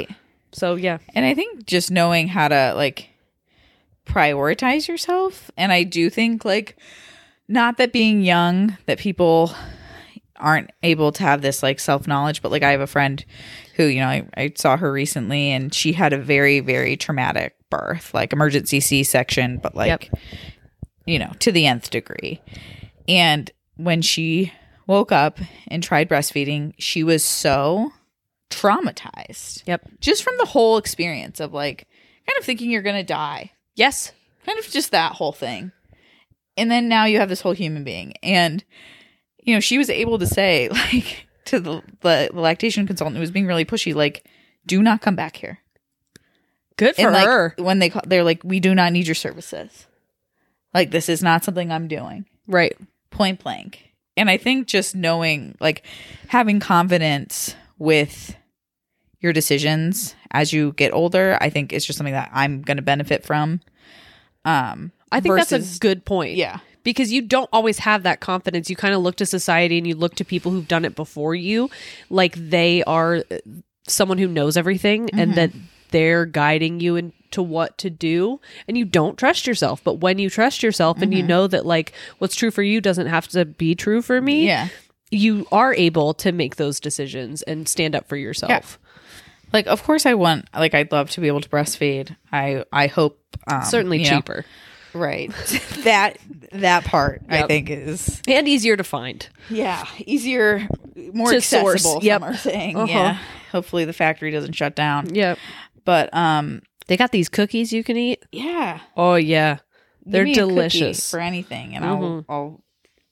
So yeah. And I think just knowing how to like prioritize yourself. And I do think like, not that being young, that people aren't able to have this like self-knowledge, but like I have a friend who, you know, I saw her recently and she had a very, very traumatic birth, like emergency C-section, but like, you know, to the nth degree. And when she woke up and tried breastfeeding, she was so traumatized. Yep. Just from the whole experience of like kind of thinking you're going to die. Yes. Kind of just that whole thing. And then now you have this whole human being. And, you know, she was able to say, like, to the lactation consultant who was being really pushy, like, do not come back here. Good for and, like, her. when they're like, we do not need your services. Like, this is not something I'm doing. Right. Point blank. And I think just knowing, like, having confidence with your decisions as you get older, I think is just something that I'm going to benefit from. I think that's a good point. Yeah. Because you don't always have that confidence. You kind of look to society and you look to people who've done it before you, like they are someone who knows everything and that they're guiding you into what to do, and you don't trust yourself. But when you trust yourself and you know that like what's true for you doesn't have to be true for me, Yeah. you are able to make those decisions and stand up for yourself. Yeah. Like, of course I'd love to be able to breastfeed. I hope. Certainly you know, cheaper. right. that part I Yep. think is And easier to find. easier, more To accessible. source. Yep. Some are saying. Uh-huh. Yeah. Hopefully the factory doesn't shut down. Yep. But They got these cookies you can eat. yeah, Oh yeah. Give They're me a cookie delicious. for anything, and I'll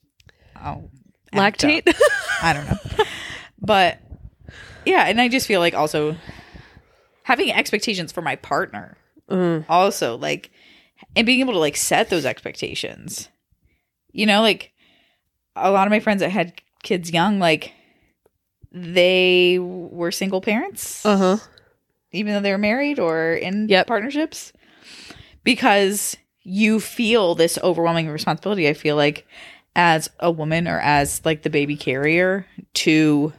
act Lactate. up. I don't know, but yeah, and I just feel like also having expectations for my partner, also like, and being able to like set those expectations. You know, like a lot of my friends that had kids young, like they were single parents, even though they were married or in partnerships, because you feel this overwhelming responsibility. I feel like as a woman or as like the baby carrier to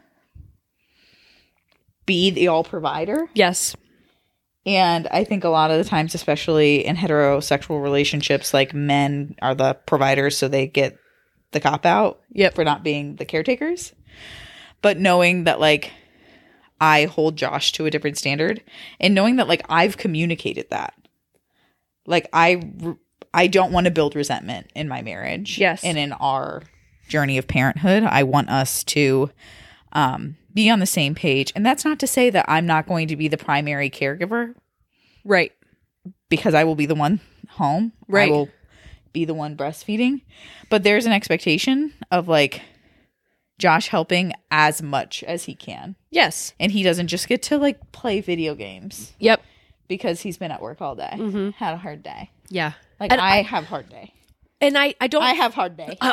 be the all provider. Yes. And I think a lot of the times, especially in heterosexual relationships, like men are the providers, so they get the cop out for not being the caretakers. But knowing that like I hold Josh to a different standard, and knowing that like I've communicated that, like I don't want to build resentment in my marriage. Yes. And in our journey of parenthood, I want us to be on the same page. And that's not to say that I'm not going to be the primary caregiver. Right. Because I will be the one home. Right. I will be the one breastfeeding. But there's an expectation of like Josh helping as much as he can. Yes. And he doesn't just get to like play video games. Yep. Because he's been at work all day. Had a hard day. Yeah. Like And I have hard day. And I don't. I have hard day.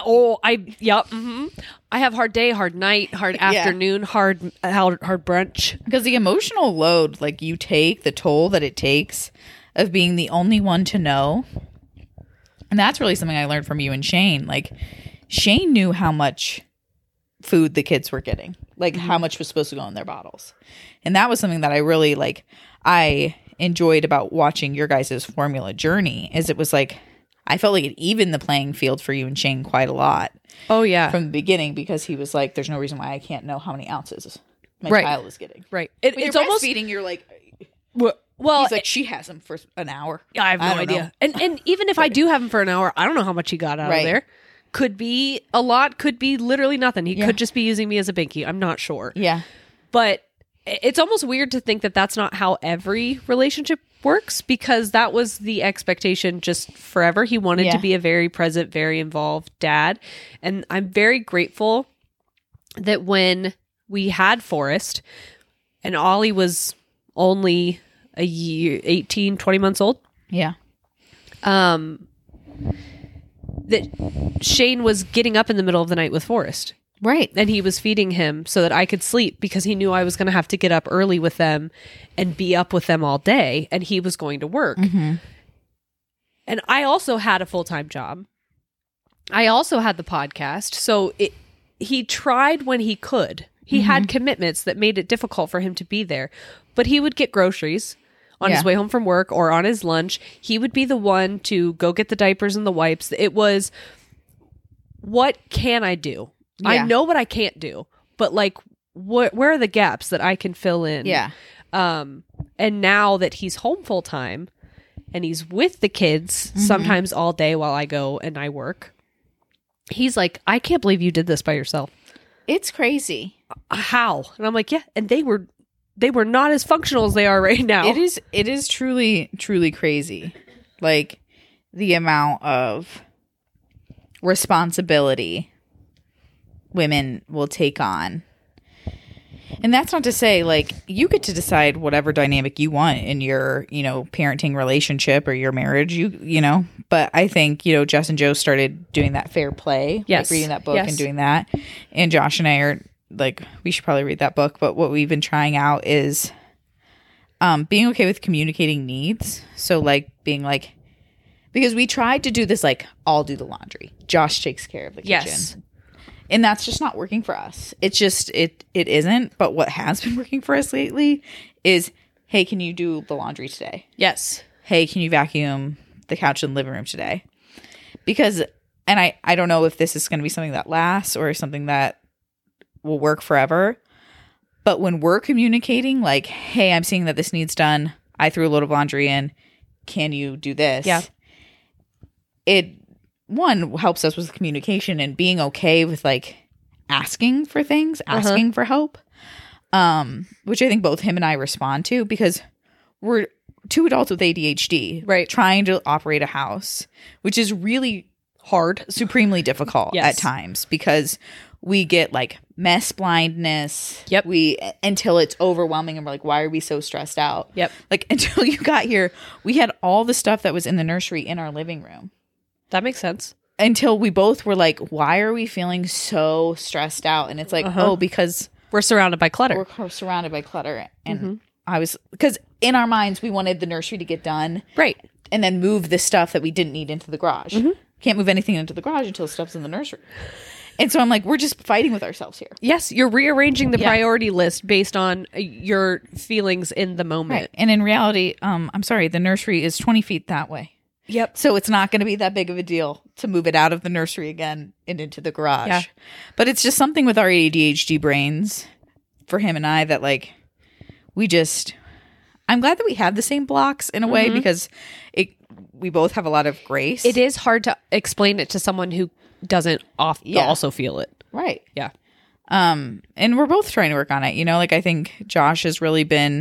I have hard day, hard night, hard afternoon, hard brunch. Because the emotional load, like you take, the toll that it takes of being the only one to know. And that's really something I learned from you and Shane. Like Shane knew how much food the kids were getting, like how much was supposed to go in their bottles. And that was something that I really like, I enjoyed about watching your guys' formula journey, is it was like, I felt like it evened the playing field for you and Shane quite a lot. Oh yeah. From the beginning, because he was like, there's no reason why I can't know how many ounces my Right. child is getting. Right. When It's you're almost breastfeeding, you're like, well. he's like, she has him for an hour. I have no don't idea. know. And even if I do have him for an hour, I don't know how much he got out Right. of there. Could be a lot. Could be literally nothing. He could just be using me as a binky. I'm not sure. Yeah. But it's almost weird to think that that's not how every relationship works, because that was the expectation just forever. He wanted to be a very present, very involved dad. And I'm very grateful that when we had Forrest and Ollie was only a year, 18, 20 months old, Yeah. that Shane was getting up in the middle of the night with Forrest. Right. And he was feeding him so that I could sleep, because he knew I was going to have to get up early with them and be up with them all day, and he was going to work. And I also had a full-time job. I also had the podcast. So he tried when he could. He had commitments that made it difficult for him to be there. But he would get groceries on his way home from work or on his lunch. He would be the one to go get the diapers and the wipes. It was, what can I do? Yeah. I know what I can't do, but like, where are the gaps that I can fill in? Yeah. And now that he's home full time and he's with the kids sometimes all day while I go and I work, he's like, I can't believe you did this by yourself. It's crazy. How? And I'm like, yeah. And they were not as functional as they are right now. It is truly, truly crazy. Like the amount of responsibility women will take on. And that's not to say, like, you get to decide whatever dynamic you want in your, parenting relationship or your marriage, But I think, Jess and Joe started doing that fair play. Yes. Like reading that book and doing that. And Josh and I are, like, we should probably read that book. But what we've been trying out is being okay with communicating needs. So, like, being like, because we tried to do this, like, I'll do the laundry. Josh takes care of the kitchen. Yes. And that's just not working for us. It's just, it isn't. But what has been working for us lately is, hey, can you do the laundry today? Yes. Hey, can you vacuum the couch in the living room today? Because, and I don't know if this is going to be something that lasts or something that will work forever. But when we're communicating, like, hey, I'm seeing that this needs done. I threw a load of laundry in. Can you do this? Yeah. It helps us with communication and being okay with like asking for things, asking for help, which I think both him and I respond to because we're two adults with ADHD, right? Trying to operate a house, which is really hard, supremely difficult at times because we get like mess blindness. Yep. Until it's overwhelming and we're like, why are we so stressed out? Yep. Like until you got here, we had all the stuff that was in the nursery in our living room. That makes sense. Until we both were like, why are we feeling so stressed out? And it's like, because we're surrounded by clutter. We're surrounded by clutter. And I was, because in our minds, we wanted the nursery to get done. Right. And then move the stuff that we didn't need into the garage. Can't move anything into the garage until stuff's in the nursery. And so I'm like, we're just fighting with ourselves here. Yes, you're rearranging the priority list based on your feelings in the moment. Right. And in reality, I'm sorry, the nursery is 20 feet that way. Yep. So it's not going to be that big of a deal to move it out of the nursery again and into the garage. Yeah. But it's just something with our ADHD brains for him and I that like I'm glad that we have the same blocks in a way because we both have a lot of grace. It is hard to explain it to someone who doesn't also feel it. Right. Yeah. And we're both trying to work on it. Like I think Josh has really been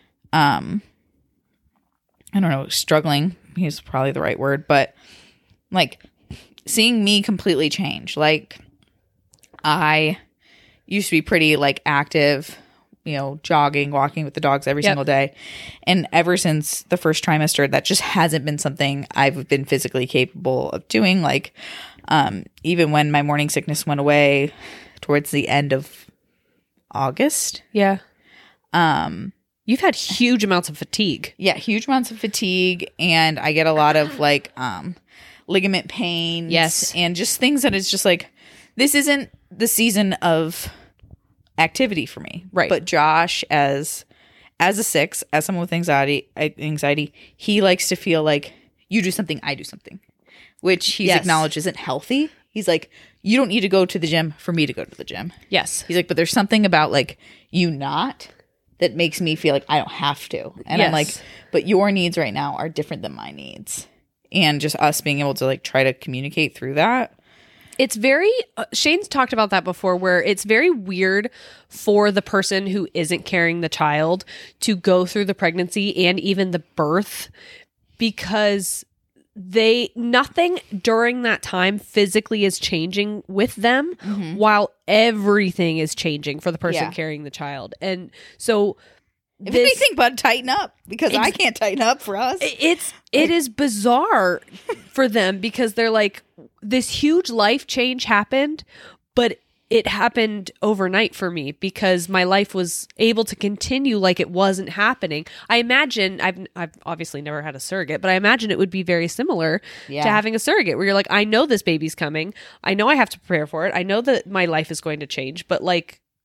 I don't know, struggling. He's probably the right word, but like seeing me completely change. Like I used to be pretty like active, jogging, walking with the dogs every single day. And ever since the first trimester, that just hasn't been something I've been physically capable of doing. Like even when my morning sickness went away towards the end of August. Yeah. You've had huge amounts of fatigue. Yeah, huge amounts of fatigue. And I get a lot of like ligament pains. Yes. And just things that it's just like, this isn't the season of activity for me. Right. But Josh, as a 6, as someone with anxiety, he likes to feel like you do something, I do something, which he's acknowledged isn't healthy. He's like, you don't need to go to the gym for me to go to the gym. Yes. He's like, but there's something about like you not that makes me feel like I don't have to. And I'm like, but your needs right now are different than my needs. And just us being able to like try to communicate through that. It's very, Shane's talked about that before, where it's very weird for the person who isn't carrying the child to go through the pregnancy and even the birth, because nothing during that time physically is changing with them while everything is changing for the person carrying the child. And so if anything but tighten up, because I can't tighten up for us. It is bizarre for them because they're like, this huge life change happened, but it happened overnight for me because my life was able to continue like it wasn't happening. I imagine, I've obviously never had a surrogate, but I imagine it would be very similar to having a surrogate where you're like, I know this baby's coming. I know I have to prepare for it. I know that my life is going to change, but like,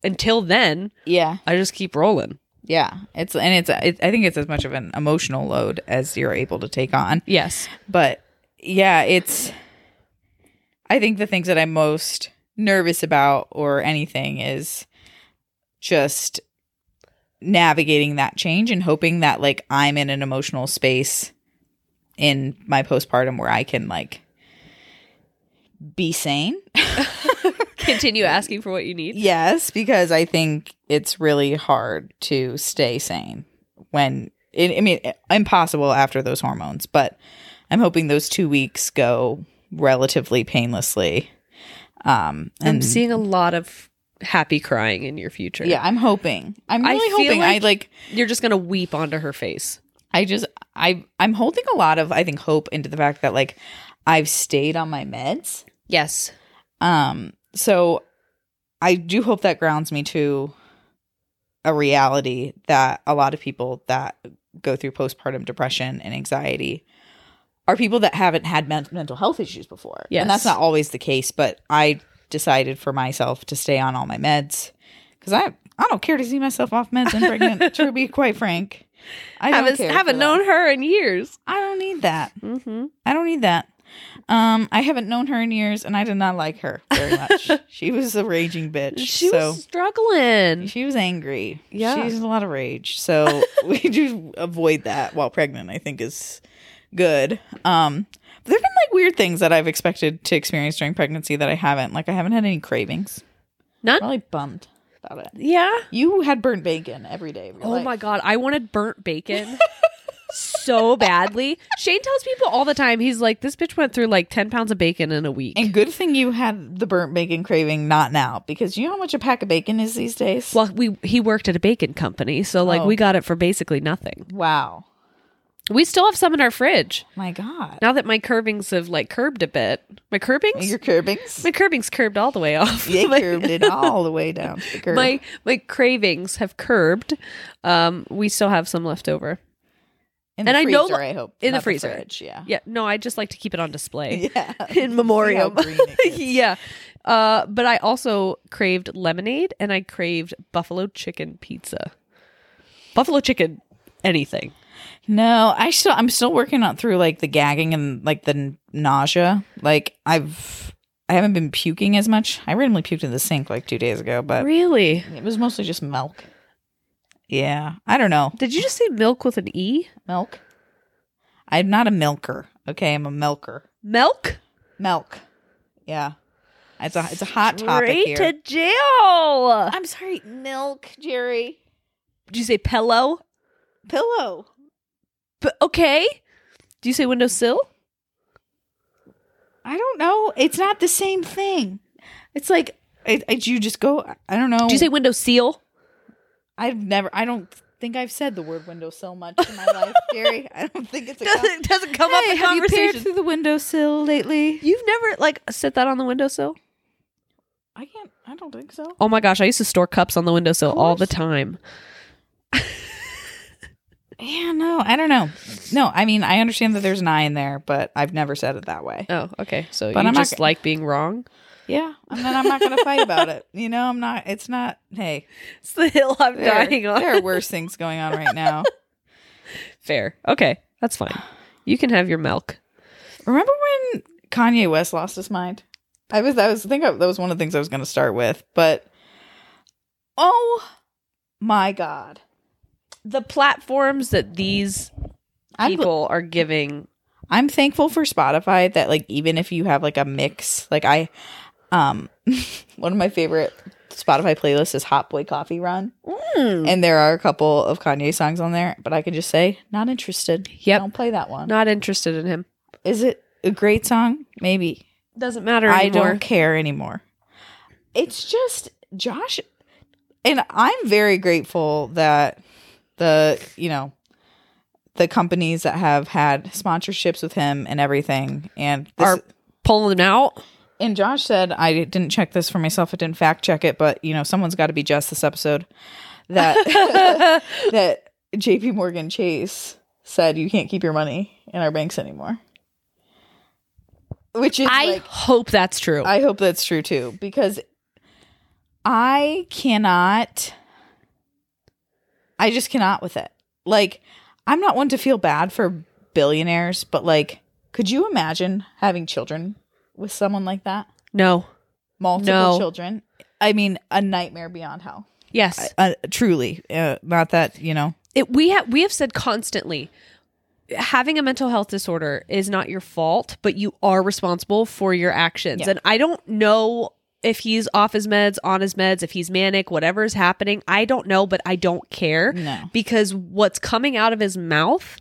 until then, Yeah. I just keep rolling. Yeah. I think it's as much of an emotional load as you're able to take on. Yes. But yeah, I think the things that I'm most nervous about or anything is just navigating that change and hoping that like I'm in an emotional space in my postpartum where I can like be sane. Continue asking for what you need. Yes, because I think it's really hard to stay sane when impossible after those hormones, but I'm hoping those 2 weeks go relatively painlessly. I'm seeing a lot of happy crying in your future. Yeah, I'm hoping. I'm really hoping. You're just gonna weep onto her face. I'm holding a lot of, I think, hope into the fact that like I've stayed on my meds. Yes. So I do hope that grounds me to a reality that a lot of people that go through postpartum depression and anxiety are people that haven't had mental health issues before. Yes. And that's not always the case, but I decided for myself to stay on all my meds because I don't care to see myself off meds and pregnant, to be quite frank. I haven't known her in years. I don't need that. Mm-hmm. I don't need that. I haven't known her in years, and I did not like her very much. She was a raging bitch. She was struggling. She was angry. Yeah. She has a lot of rage. So we do avoid that while pregnant, I think is good. But there have been like weird things that I've expected to experience during pregnancy that I haven't. Like I haven't had any cravings. None? I'm really bummed about it. Yeah. You had burnt bacon every day of your life. My God. I wanted burnt bacon so badly. Shane tells people all the time, he's like, this bitch went through like 10 pounds of bacon in a week. And good thing you had the burnt bacon craving, not now, because you know how much a pack of bacon is these days? Well, he worked at a bacon company, so like we got it for basically nothing. Wow. We still have some in our fridge. My God. Now that my curvings have like curbed a bit. My curbings? Your curbings? My curvings curbed all the way off. You curbed it all the way down to the curb. My cravings have curbed. We still have some left over. In the freezer, I hope. In the Not freezer. Fridge, yeah. Yeah. No, I just like to keep it on display. Yeah. In memoriam. See how green it gets. Yeah. But I also craved lemonade and I craved buffalo chicken pizza. Buffalo chicken anything. No, I'm still working on through like the gagging and like the nausea. Like I haven't been puking as much. I randomly puked in the sink like 2 days ago, but Really? it was mostly just milk. Yeah, I don't know. Did you just say milk with an E? Milk? I'm not a milker. Okay, I'm a milker. Milk? Milk. Yeah. It's a hot topic Straight here. to jail. I'm sorry, milk, Jerry. Did you say pillow? Pillow. Okay. Do you say windowsill? I don't know. It's not the same thing. It's like you just go. I don't know. Do you say window seal? I don't think I've said the word windowsill much in my life, Jerry. I don't think it's a Doesn't come up in have you conversation. peered through the windowsill lately? You've never like set that on the windowsill? I don't think so. Oh my gosh, I used to store cups on the windowsill all the course. time. Yeah, no, I don't know. No, I mean, I understand that there's an I in there, but I've never said it that way. Oh, okay. So But you I'm not just g- like being wrong? Yeah, and then I'm not going to fight about it. You know, it's not, hey. It's the hill I'm dying on. There are worse things going on right now. Fair. Okay, that's fine. You can have your milk. Remember when Kanye West lost his mind? I think that was one of the things I was going to start with, but oh my God. The platforms that these people are giving. I'm thankful for Spotify that like even if you have like a mix, like one of my favorite Spotify playlists is Hot Boy Coffee Run. And there are a couple of Kanye songs on there, but I can just say not interested. Yep. Don't play that one. Not interested in him. Is it a great song? Maybe. Doesn't matter anymore. I don't care anymore. It's just Josh, and I'm very grateful that the companies that have had sponsorships with him and everything and Are pulling out. And Josh said, I didn't check this for myself, I didn't fact check it, but someone's got to be just this episode that that JP Morgan Chase said you can't keep your money in our banks anymore. Which is I hope that's true. I hope that's true too, because I just cannot with it. Like, I'm not one to feel bad for billionaires, but like, could you imagine having children with someone like that? No. Multiple children. I mean, a nightmare beyond hell. Yes. Truly. Not that, you know. We have said constantly, having a mental health disorder is not your fault, but you are responsible for your actions. Yeah. And I don't know if he's off his meds, on his meds, if he's manic, whatever is happening. I don't know, but I don't care. No. Because what's coming out of his mouth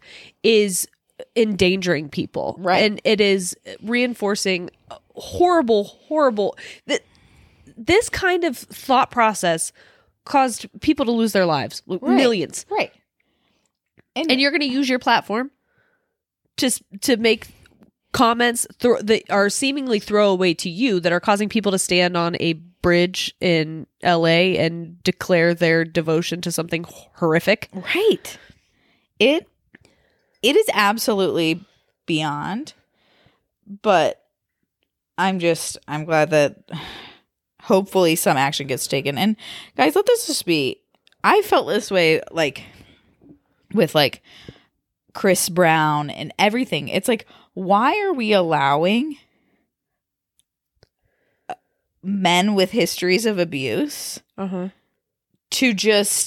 is endangering people. Right. And it is reinforcing horrible. This kind of thought process caused people to lose their lives. Right. Millions. Right. And you're going to use your platform to make comments that are seemingly throwaway to you that are causing people to stand on a bridge in LA and declare their devotion to something horrific. Right. It is absolutely beyond, but I'm glad that hopefully some action gets taken. And guys, let this just be, I felt this way like with like Chris Brown and everything. It's like, why are we allowing men with histories of abuse to just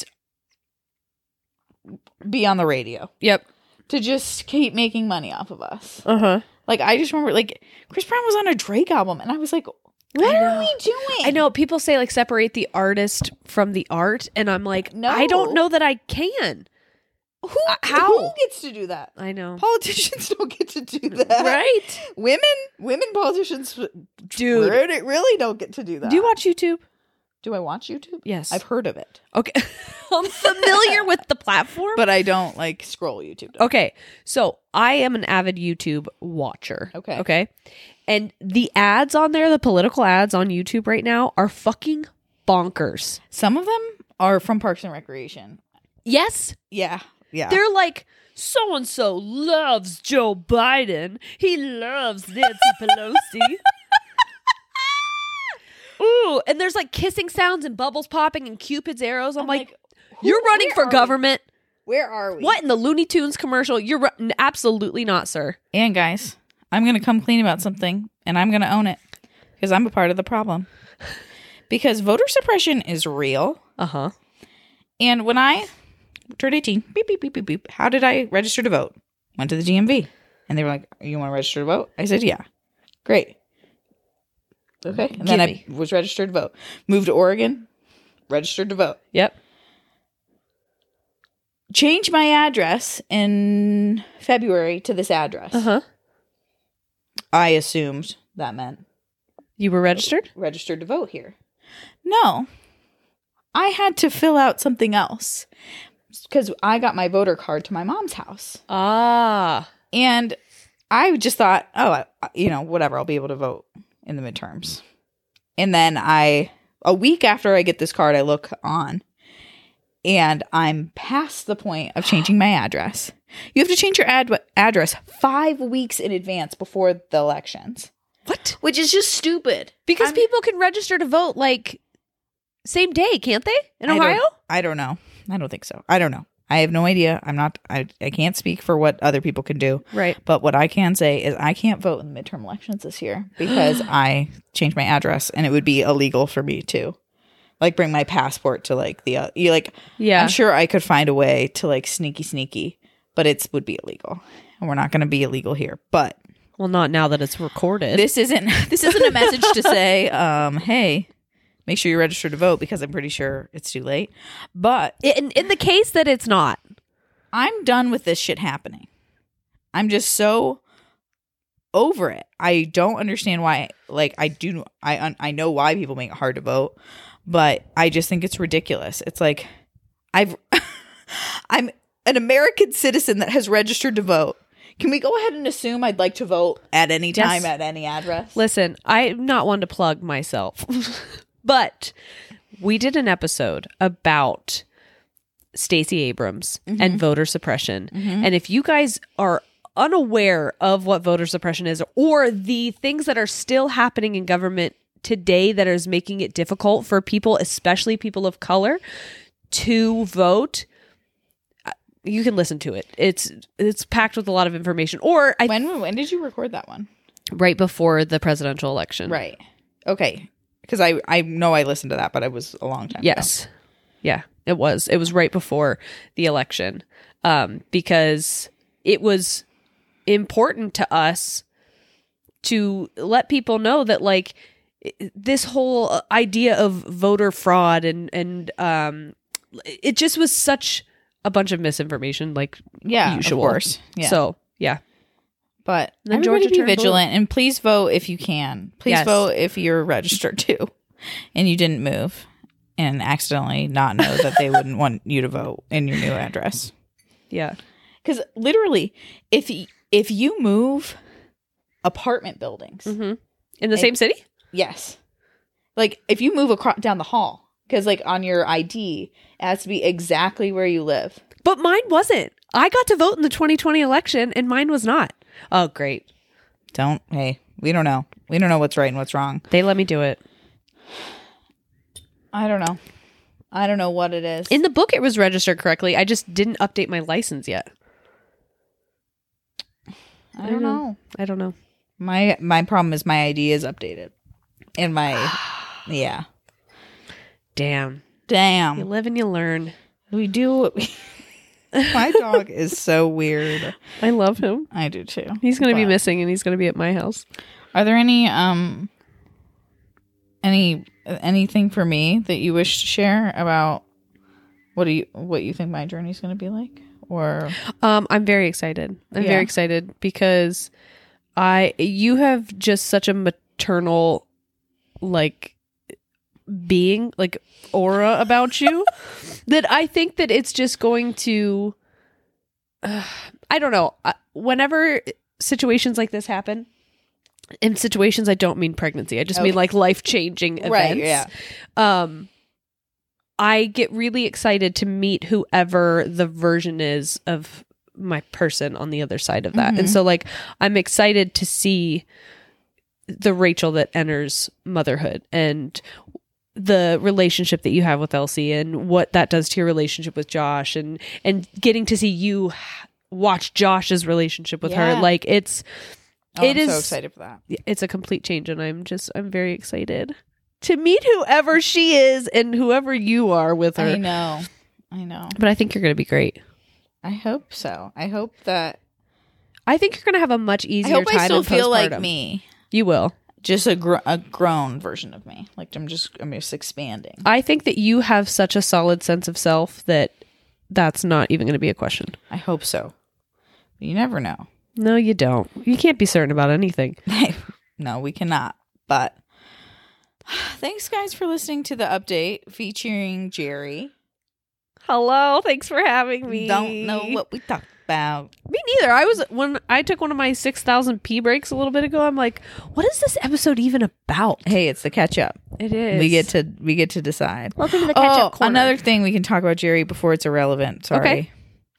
be on the radio? Yep. To just keep making money off of us. Uh-huh. Like, I just remember, like, Chris Brown was on a Drake album, and I was like, what are we doing? I know. People say, like, separate the artist from the art, and I'm like, No. I don't know that I can. Who gets to do that? I know. Politicians don't get to do that. Right? Women politicians, Dude. really don't get to do that. Do you watch YouTube? Do I watch YouTube? Yes. I've heard of it. Okay. I'm familiar with the platform. But I don't, like, scroll YouTube. Okay. So I am an avid YouTube watcher. Okay. Okay. And the ads on there, the political ads on YouTube right now are fucking bonkers. Some of them are from Parks and Recreation. Yes. Yeah. Yeah. They're like, so-and-so loves Joe Biden. He loves Nancy Pelosi. Ooh, and there's like kissing sounds and bubbles popping and Cupid's arrows. I'm like, you're running for government. Where are we? What in the Looney Tunes commercial? You're absolutely not, sir. And guys, I'm going to come clean about something, and I'm going to own it because I'm a part of the problem. Because voter suppression is real. Uh-huh. And when I turned 18, beep, beep, beep, beep, beep, how did I register to vote? Went to the DMV. And they were like, you want to register to vote? I said, yeah. Great. Okay. And then I was registered to vote. Moved to Oregon, registered to vote. Yep. Changed my address in February to this address. Uh-huh. I assumed that meant You were registered? registered to vote here. No. I had to fill out something else because I got my voter card to my mom's house. Ah. And I just thought, whatever, I'll be able to vote in the midterms. And then a week after I get this card, I look on and I'm past the point of changing my address. You have to change your address 5 weeks in advance before the elections. What? Which is just stupid. Because people can register to vote like same day, can't they? In Ohio? I don't know. I don't think so. I don't know. I have no idea. I can't speak for what other people can do. Right. But what I can say is I can't vote in the midterm elections this year because I changed my address and it would be illegal for me to like bring my passport to like Yeah. I'm sure I could find a way to like sneaky, but it would be illegal. And we're not going to be illegal here. But Well, not now that it's recorded. this isn't a message to say, hey, make sure you register to vote because I'm pretty sure it's too late. But in the case that it's not. I'm done with this shit happening. I'm just so over it. I don't understand why. Like I know why people make it hard to vote, but I just think it's ridiculous. It's like I'm an American citizen that has registered to vote. Can we go ahead and assume I'd like to vote at any time at any address? Listen, I'm not one to plug myself, but we did an episode about Stacey Abrams and voter suppression. And if you guys are unaware of what voter suppression is or the things that are still happening in government today that is making it difficult for people, especially people of color, to vote, you can listen to it. It's packed with a lot of information. Or when did you record that one? Right before the presidential election. Right. Okay. Because I know I listened to that, but it was a long time ago. Yes. Yeah, it was. It was right before the election, because it was important to us to let people know that, like, this whole idea of voter fraud and it just was such a bunch of misinformation, like, usual. Of course. Yeah. So, yeah. But then everybody Georgia be turned vigilant and please vote if you can. Please Yes. vote if you're registered too and you didn't move and accidentally not know that they wouldn't want you to vote in your new address. Yeah. Because literally, if you move apartment buildings, In the same city? yes, like if you move down the hall, because like on your ID, it has to be exactly where you live. But mine wasn't. I got to vote in the 2020 election and mine was not. Oh, great. Hey, we don't know. We don't know what's right and what's wrong. They let me do it. I don't know. I don't know what it is. In the book, it was registered correctly. I just didn't update my license yet. I don't know. I don't know. My problem is my ID is updated. And my, yeah. Damn. You live and you learn. We do what we... My dog is so weird. I love him. I do too. He's going to be missing and he's going to be at my house. Are there anything for me that you wish to share about what you think my journey is going to be like? Or I'm very excited. I'm very excited because you have just such a maternal, like, being, like, aura about you that I think that it's just going to I don't know, whenever situations like this happen, in situations I don't mean pregnancy, I just mean like life-changing events, right, yeah. I get really excited to meet whoever the version is of my person on the other side of that. And so, like, I'm excited to see the Rachel that enters motherhood and the relationship that you have with Elsie and what that does to your relationship with Josh and getting to see you watch Josh's relationship with her. Like, I'm so excited for that. It's a complete change and I'm very excited to meet whoever she is and whoever you are with her. I know. But I think you're going to be great. I hope so. I think you're going to have a much easier time. I still feel like postpartum. me. You will. Just a grown version of me. Like I'm just expanding. I think that you have such a solid sense of self that that's not even going to be a question. I hope so. You never know. No, you don't. You can't be certain about anything. No, we cannot. But thanks, guys, for listening to the update featuring Jerry. Hello. Thanks for having me. Don't know what we talked about. Me neither. When I took one of my 6,000 pee breaks a little bit ago, I'm like, what is this episode even about? Hey, it's the catch up. It is. We get to decide. Welcome to the catch up corner. Another thing we can talk about Jerry before it's irrelevant. Sorry. Okay.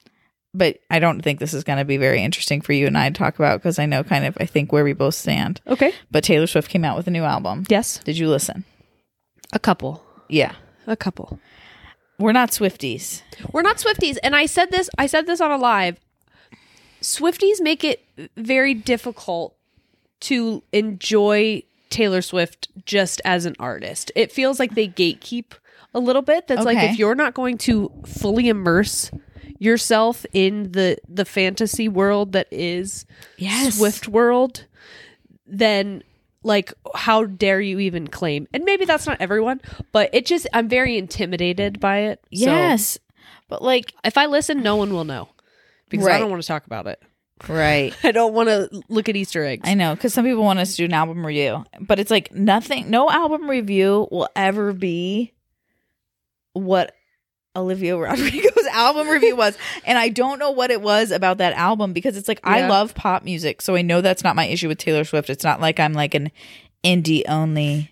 But I don't think this is going to be very interesting for you and I to talk about because I know I think where we both stand. Okay. But Taylor Swift came out with a new album. Yes. Did you listen? A couple. Yeah. A couple. We're not Swifties. We're not Swifties. And I said this on a live. Swifties make it very difficult to enjoy Taylor Swift just as an artist. It feels like they gatekeep a little bit. That's like, if you're not going to fully immerse yourself in the fantasy world that is Swift world, then, like, how dare you even claim? And maybe that's not everyone, but I'm very intimidated by it. Yes. So, but, like, if I listen, no one will know because I don't want to talk about it. Right. I don't want to look at Easter eggs. I know, because some people want us to do an album review, but it's like no album review will ever be what Olivia Rodrigo's album review was. And I don't know what it was about that album because it's like, I love pop music. So I know that's not my issue with Taylor Swift. It's not like I'm like an indie only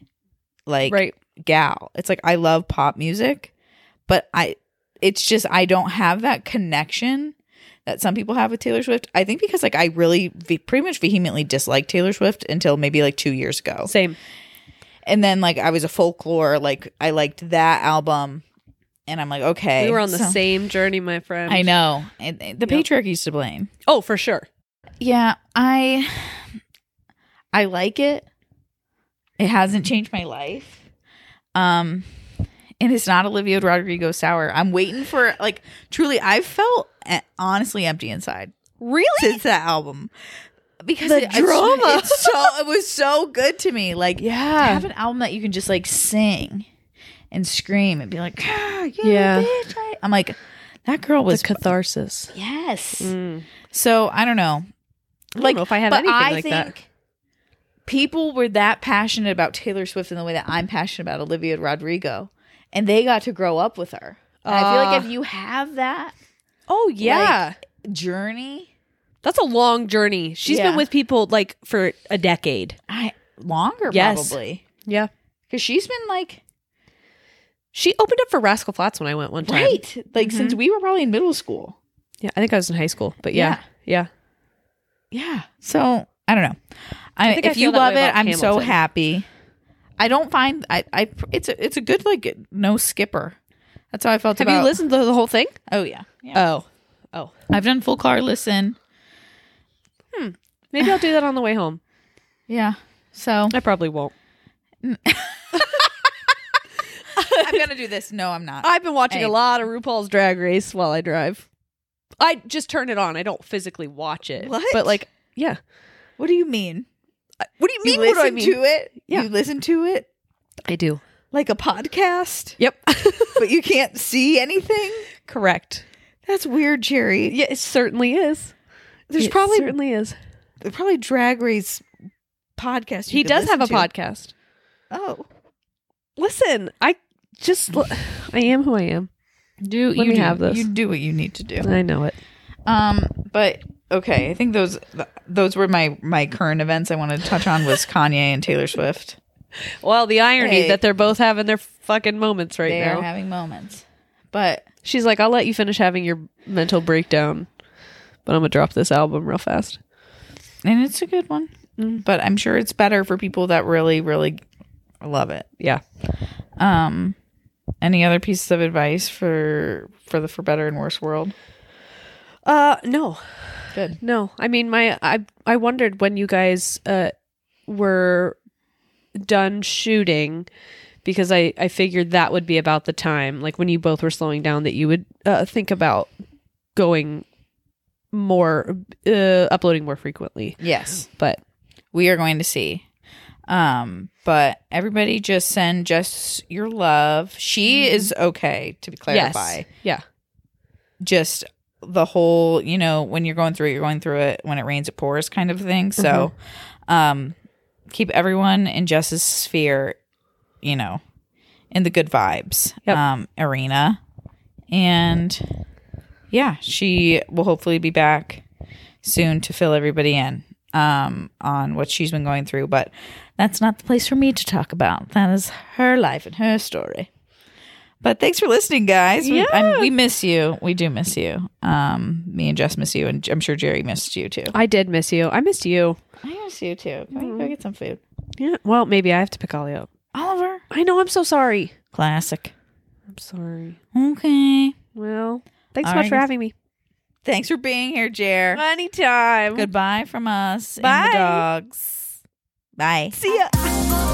gal. It's like, I love pop music, but it's just, I don't have that connection that some people have with Taylor Swift. I think because, like, I really pretty much vehemently disliked Taylor Swift until maybe like 2 years ago. Same. And then like I was a Folklore, like I liked that album, and I'm like, okay, We were on the same journey, my friend. I know. And the patriarchy's to blame. Oh, for sure. Yeah, I like it. It hasn't changed my life. And it's not Olivia Rodrigo sour. I'm waiting for, like, truly, I felt honestly empty inside Really? since that album. Because The drama. it was so good to me. Like, Yeah. to have an album that you can just like sing and scream and be like, Yeah. bitch. I'm like, that girl was catharsis. yes. Mm. So I don't know. I don't know if I have anything like that. People were that passionate about Taylor Swift in the way that I'm passionate about Olivia Rodrigo, and they got to grow up with her. And I feel like if you have that Oh, yeah. journey, That's a long journey. She's Yeah. been with people like for a decade. longer Yes. probably, Yeah. because she's been like She opened up for Rascal Flatts when I went one time. right, like since we were probably in middle school. Yeah. I think I was in high school, but yeah. Yeah. Yeah. So I don't know. think I If you feel that love way it, about I'm so Hamilton. happy. I don't find it's a good like no skipper. That's how I felt Have about. you listened to the whole thing? Oh yeah. Yeah. Oh. I've done full car listen. Maybe I'll do that on the way home. Yeah. So I probably won't. I'm gonna do this. No, I'm not. I've been watching Hey. a lot of RuPaul's Drag Race while I drive. I just turn it on. I don't physically watch it. What? But like, yeah. What do you mean? What do you You mean? What do I listen mean? to it? Yeah. You listen to it I do. like a podcast, Yep. but you can't see anything. Correct. That's weird, Jerry. Yeah, it certainly is. There's It probably certainly is. Drag race podcast. He does have a podcast. Oh, Listen, I am who I am. do Let me have this. You do what you need to do. I know it. But okay, I think those were my current events I wanted to touch on was Kanye and Taylor Swift. Well, the irony Hey. that they're both having their fucking moments right They now. are having moments, but She's like, I'll let you finish having your mental breakdown, but I'm gonna drop this album real fast. and it's a good one. But I'm sure it's better for people that really, really love it. Yeah. Any other pieces of advice for better and worse world? No. Good. No. I mean, I wondered when you guys were done shooting, because I figured that would be about the time, like when you both were slowing down, that you would think about going more, uploading more frequently. Yes, But we are going to see. But everybody just send Jess your love. She is okay, to clarify. yes. Yeah. Just the whole, when you're going through it, when it rains, it pours kind of thing. So, keep everyone in Jess's sphere, in the good vibes, Yep. arena. And yeah, she will hopefully be back soon to fill everybody in, on what she's been going through. But that's not the place for me to talk about. That is her life and her story. But thanks for listening, guys. We miss you. We do miss you. Me and Jess miss you, and I'm sure Jerry missed you too. I did miss you. I missed you. I miss you too. Can we go get some food? Yeah. Well, maybe I have to pick Ollie up. Oliver. I know. I'm so sorry. Classic. I'm sorry. Okay. Well, thanks All so much right. for having me. Thanks for being here, Jer. Anytime. Goodbye from us and Bye. the dogs. Bye. See ya.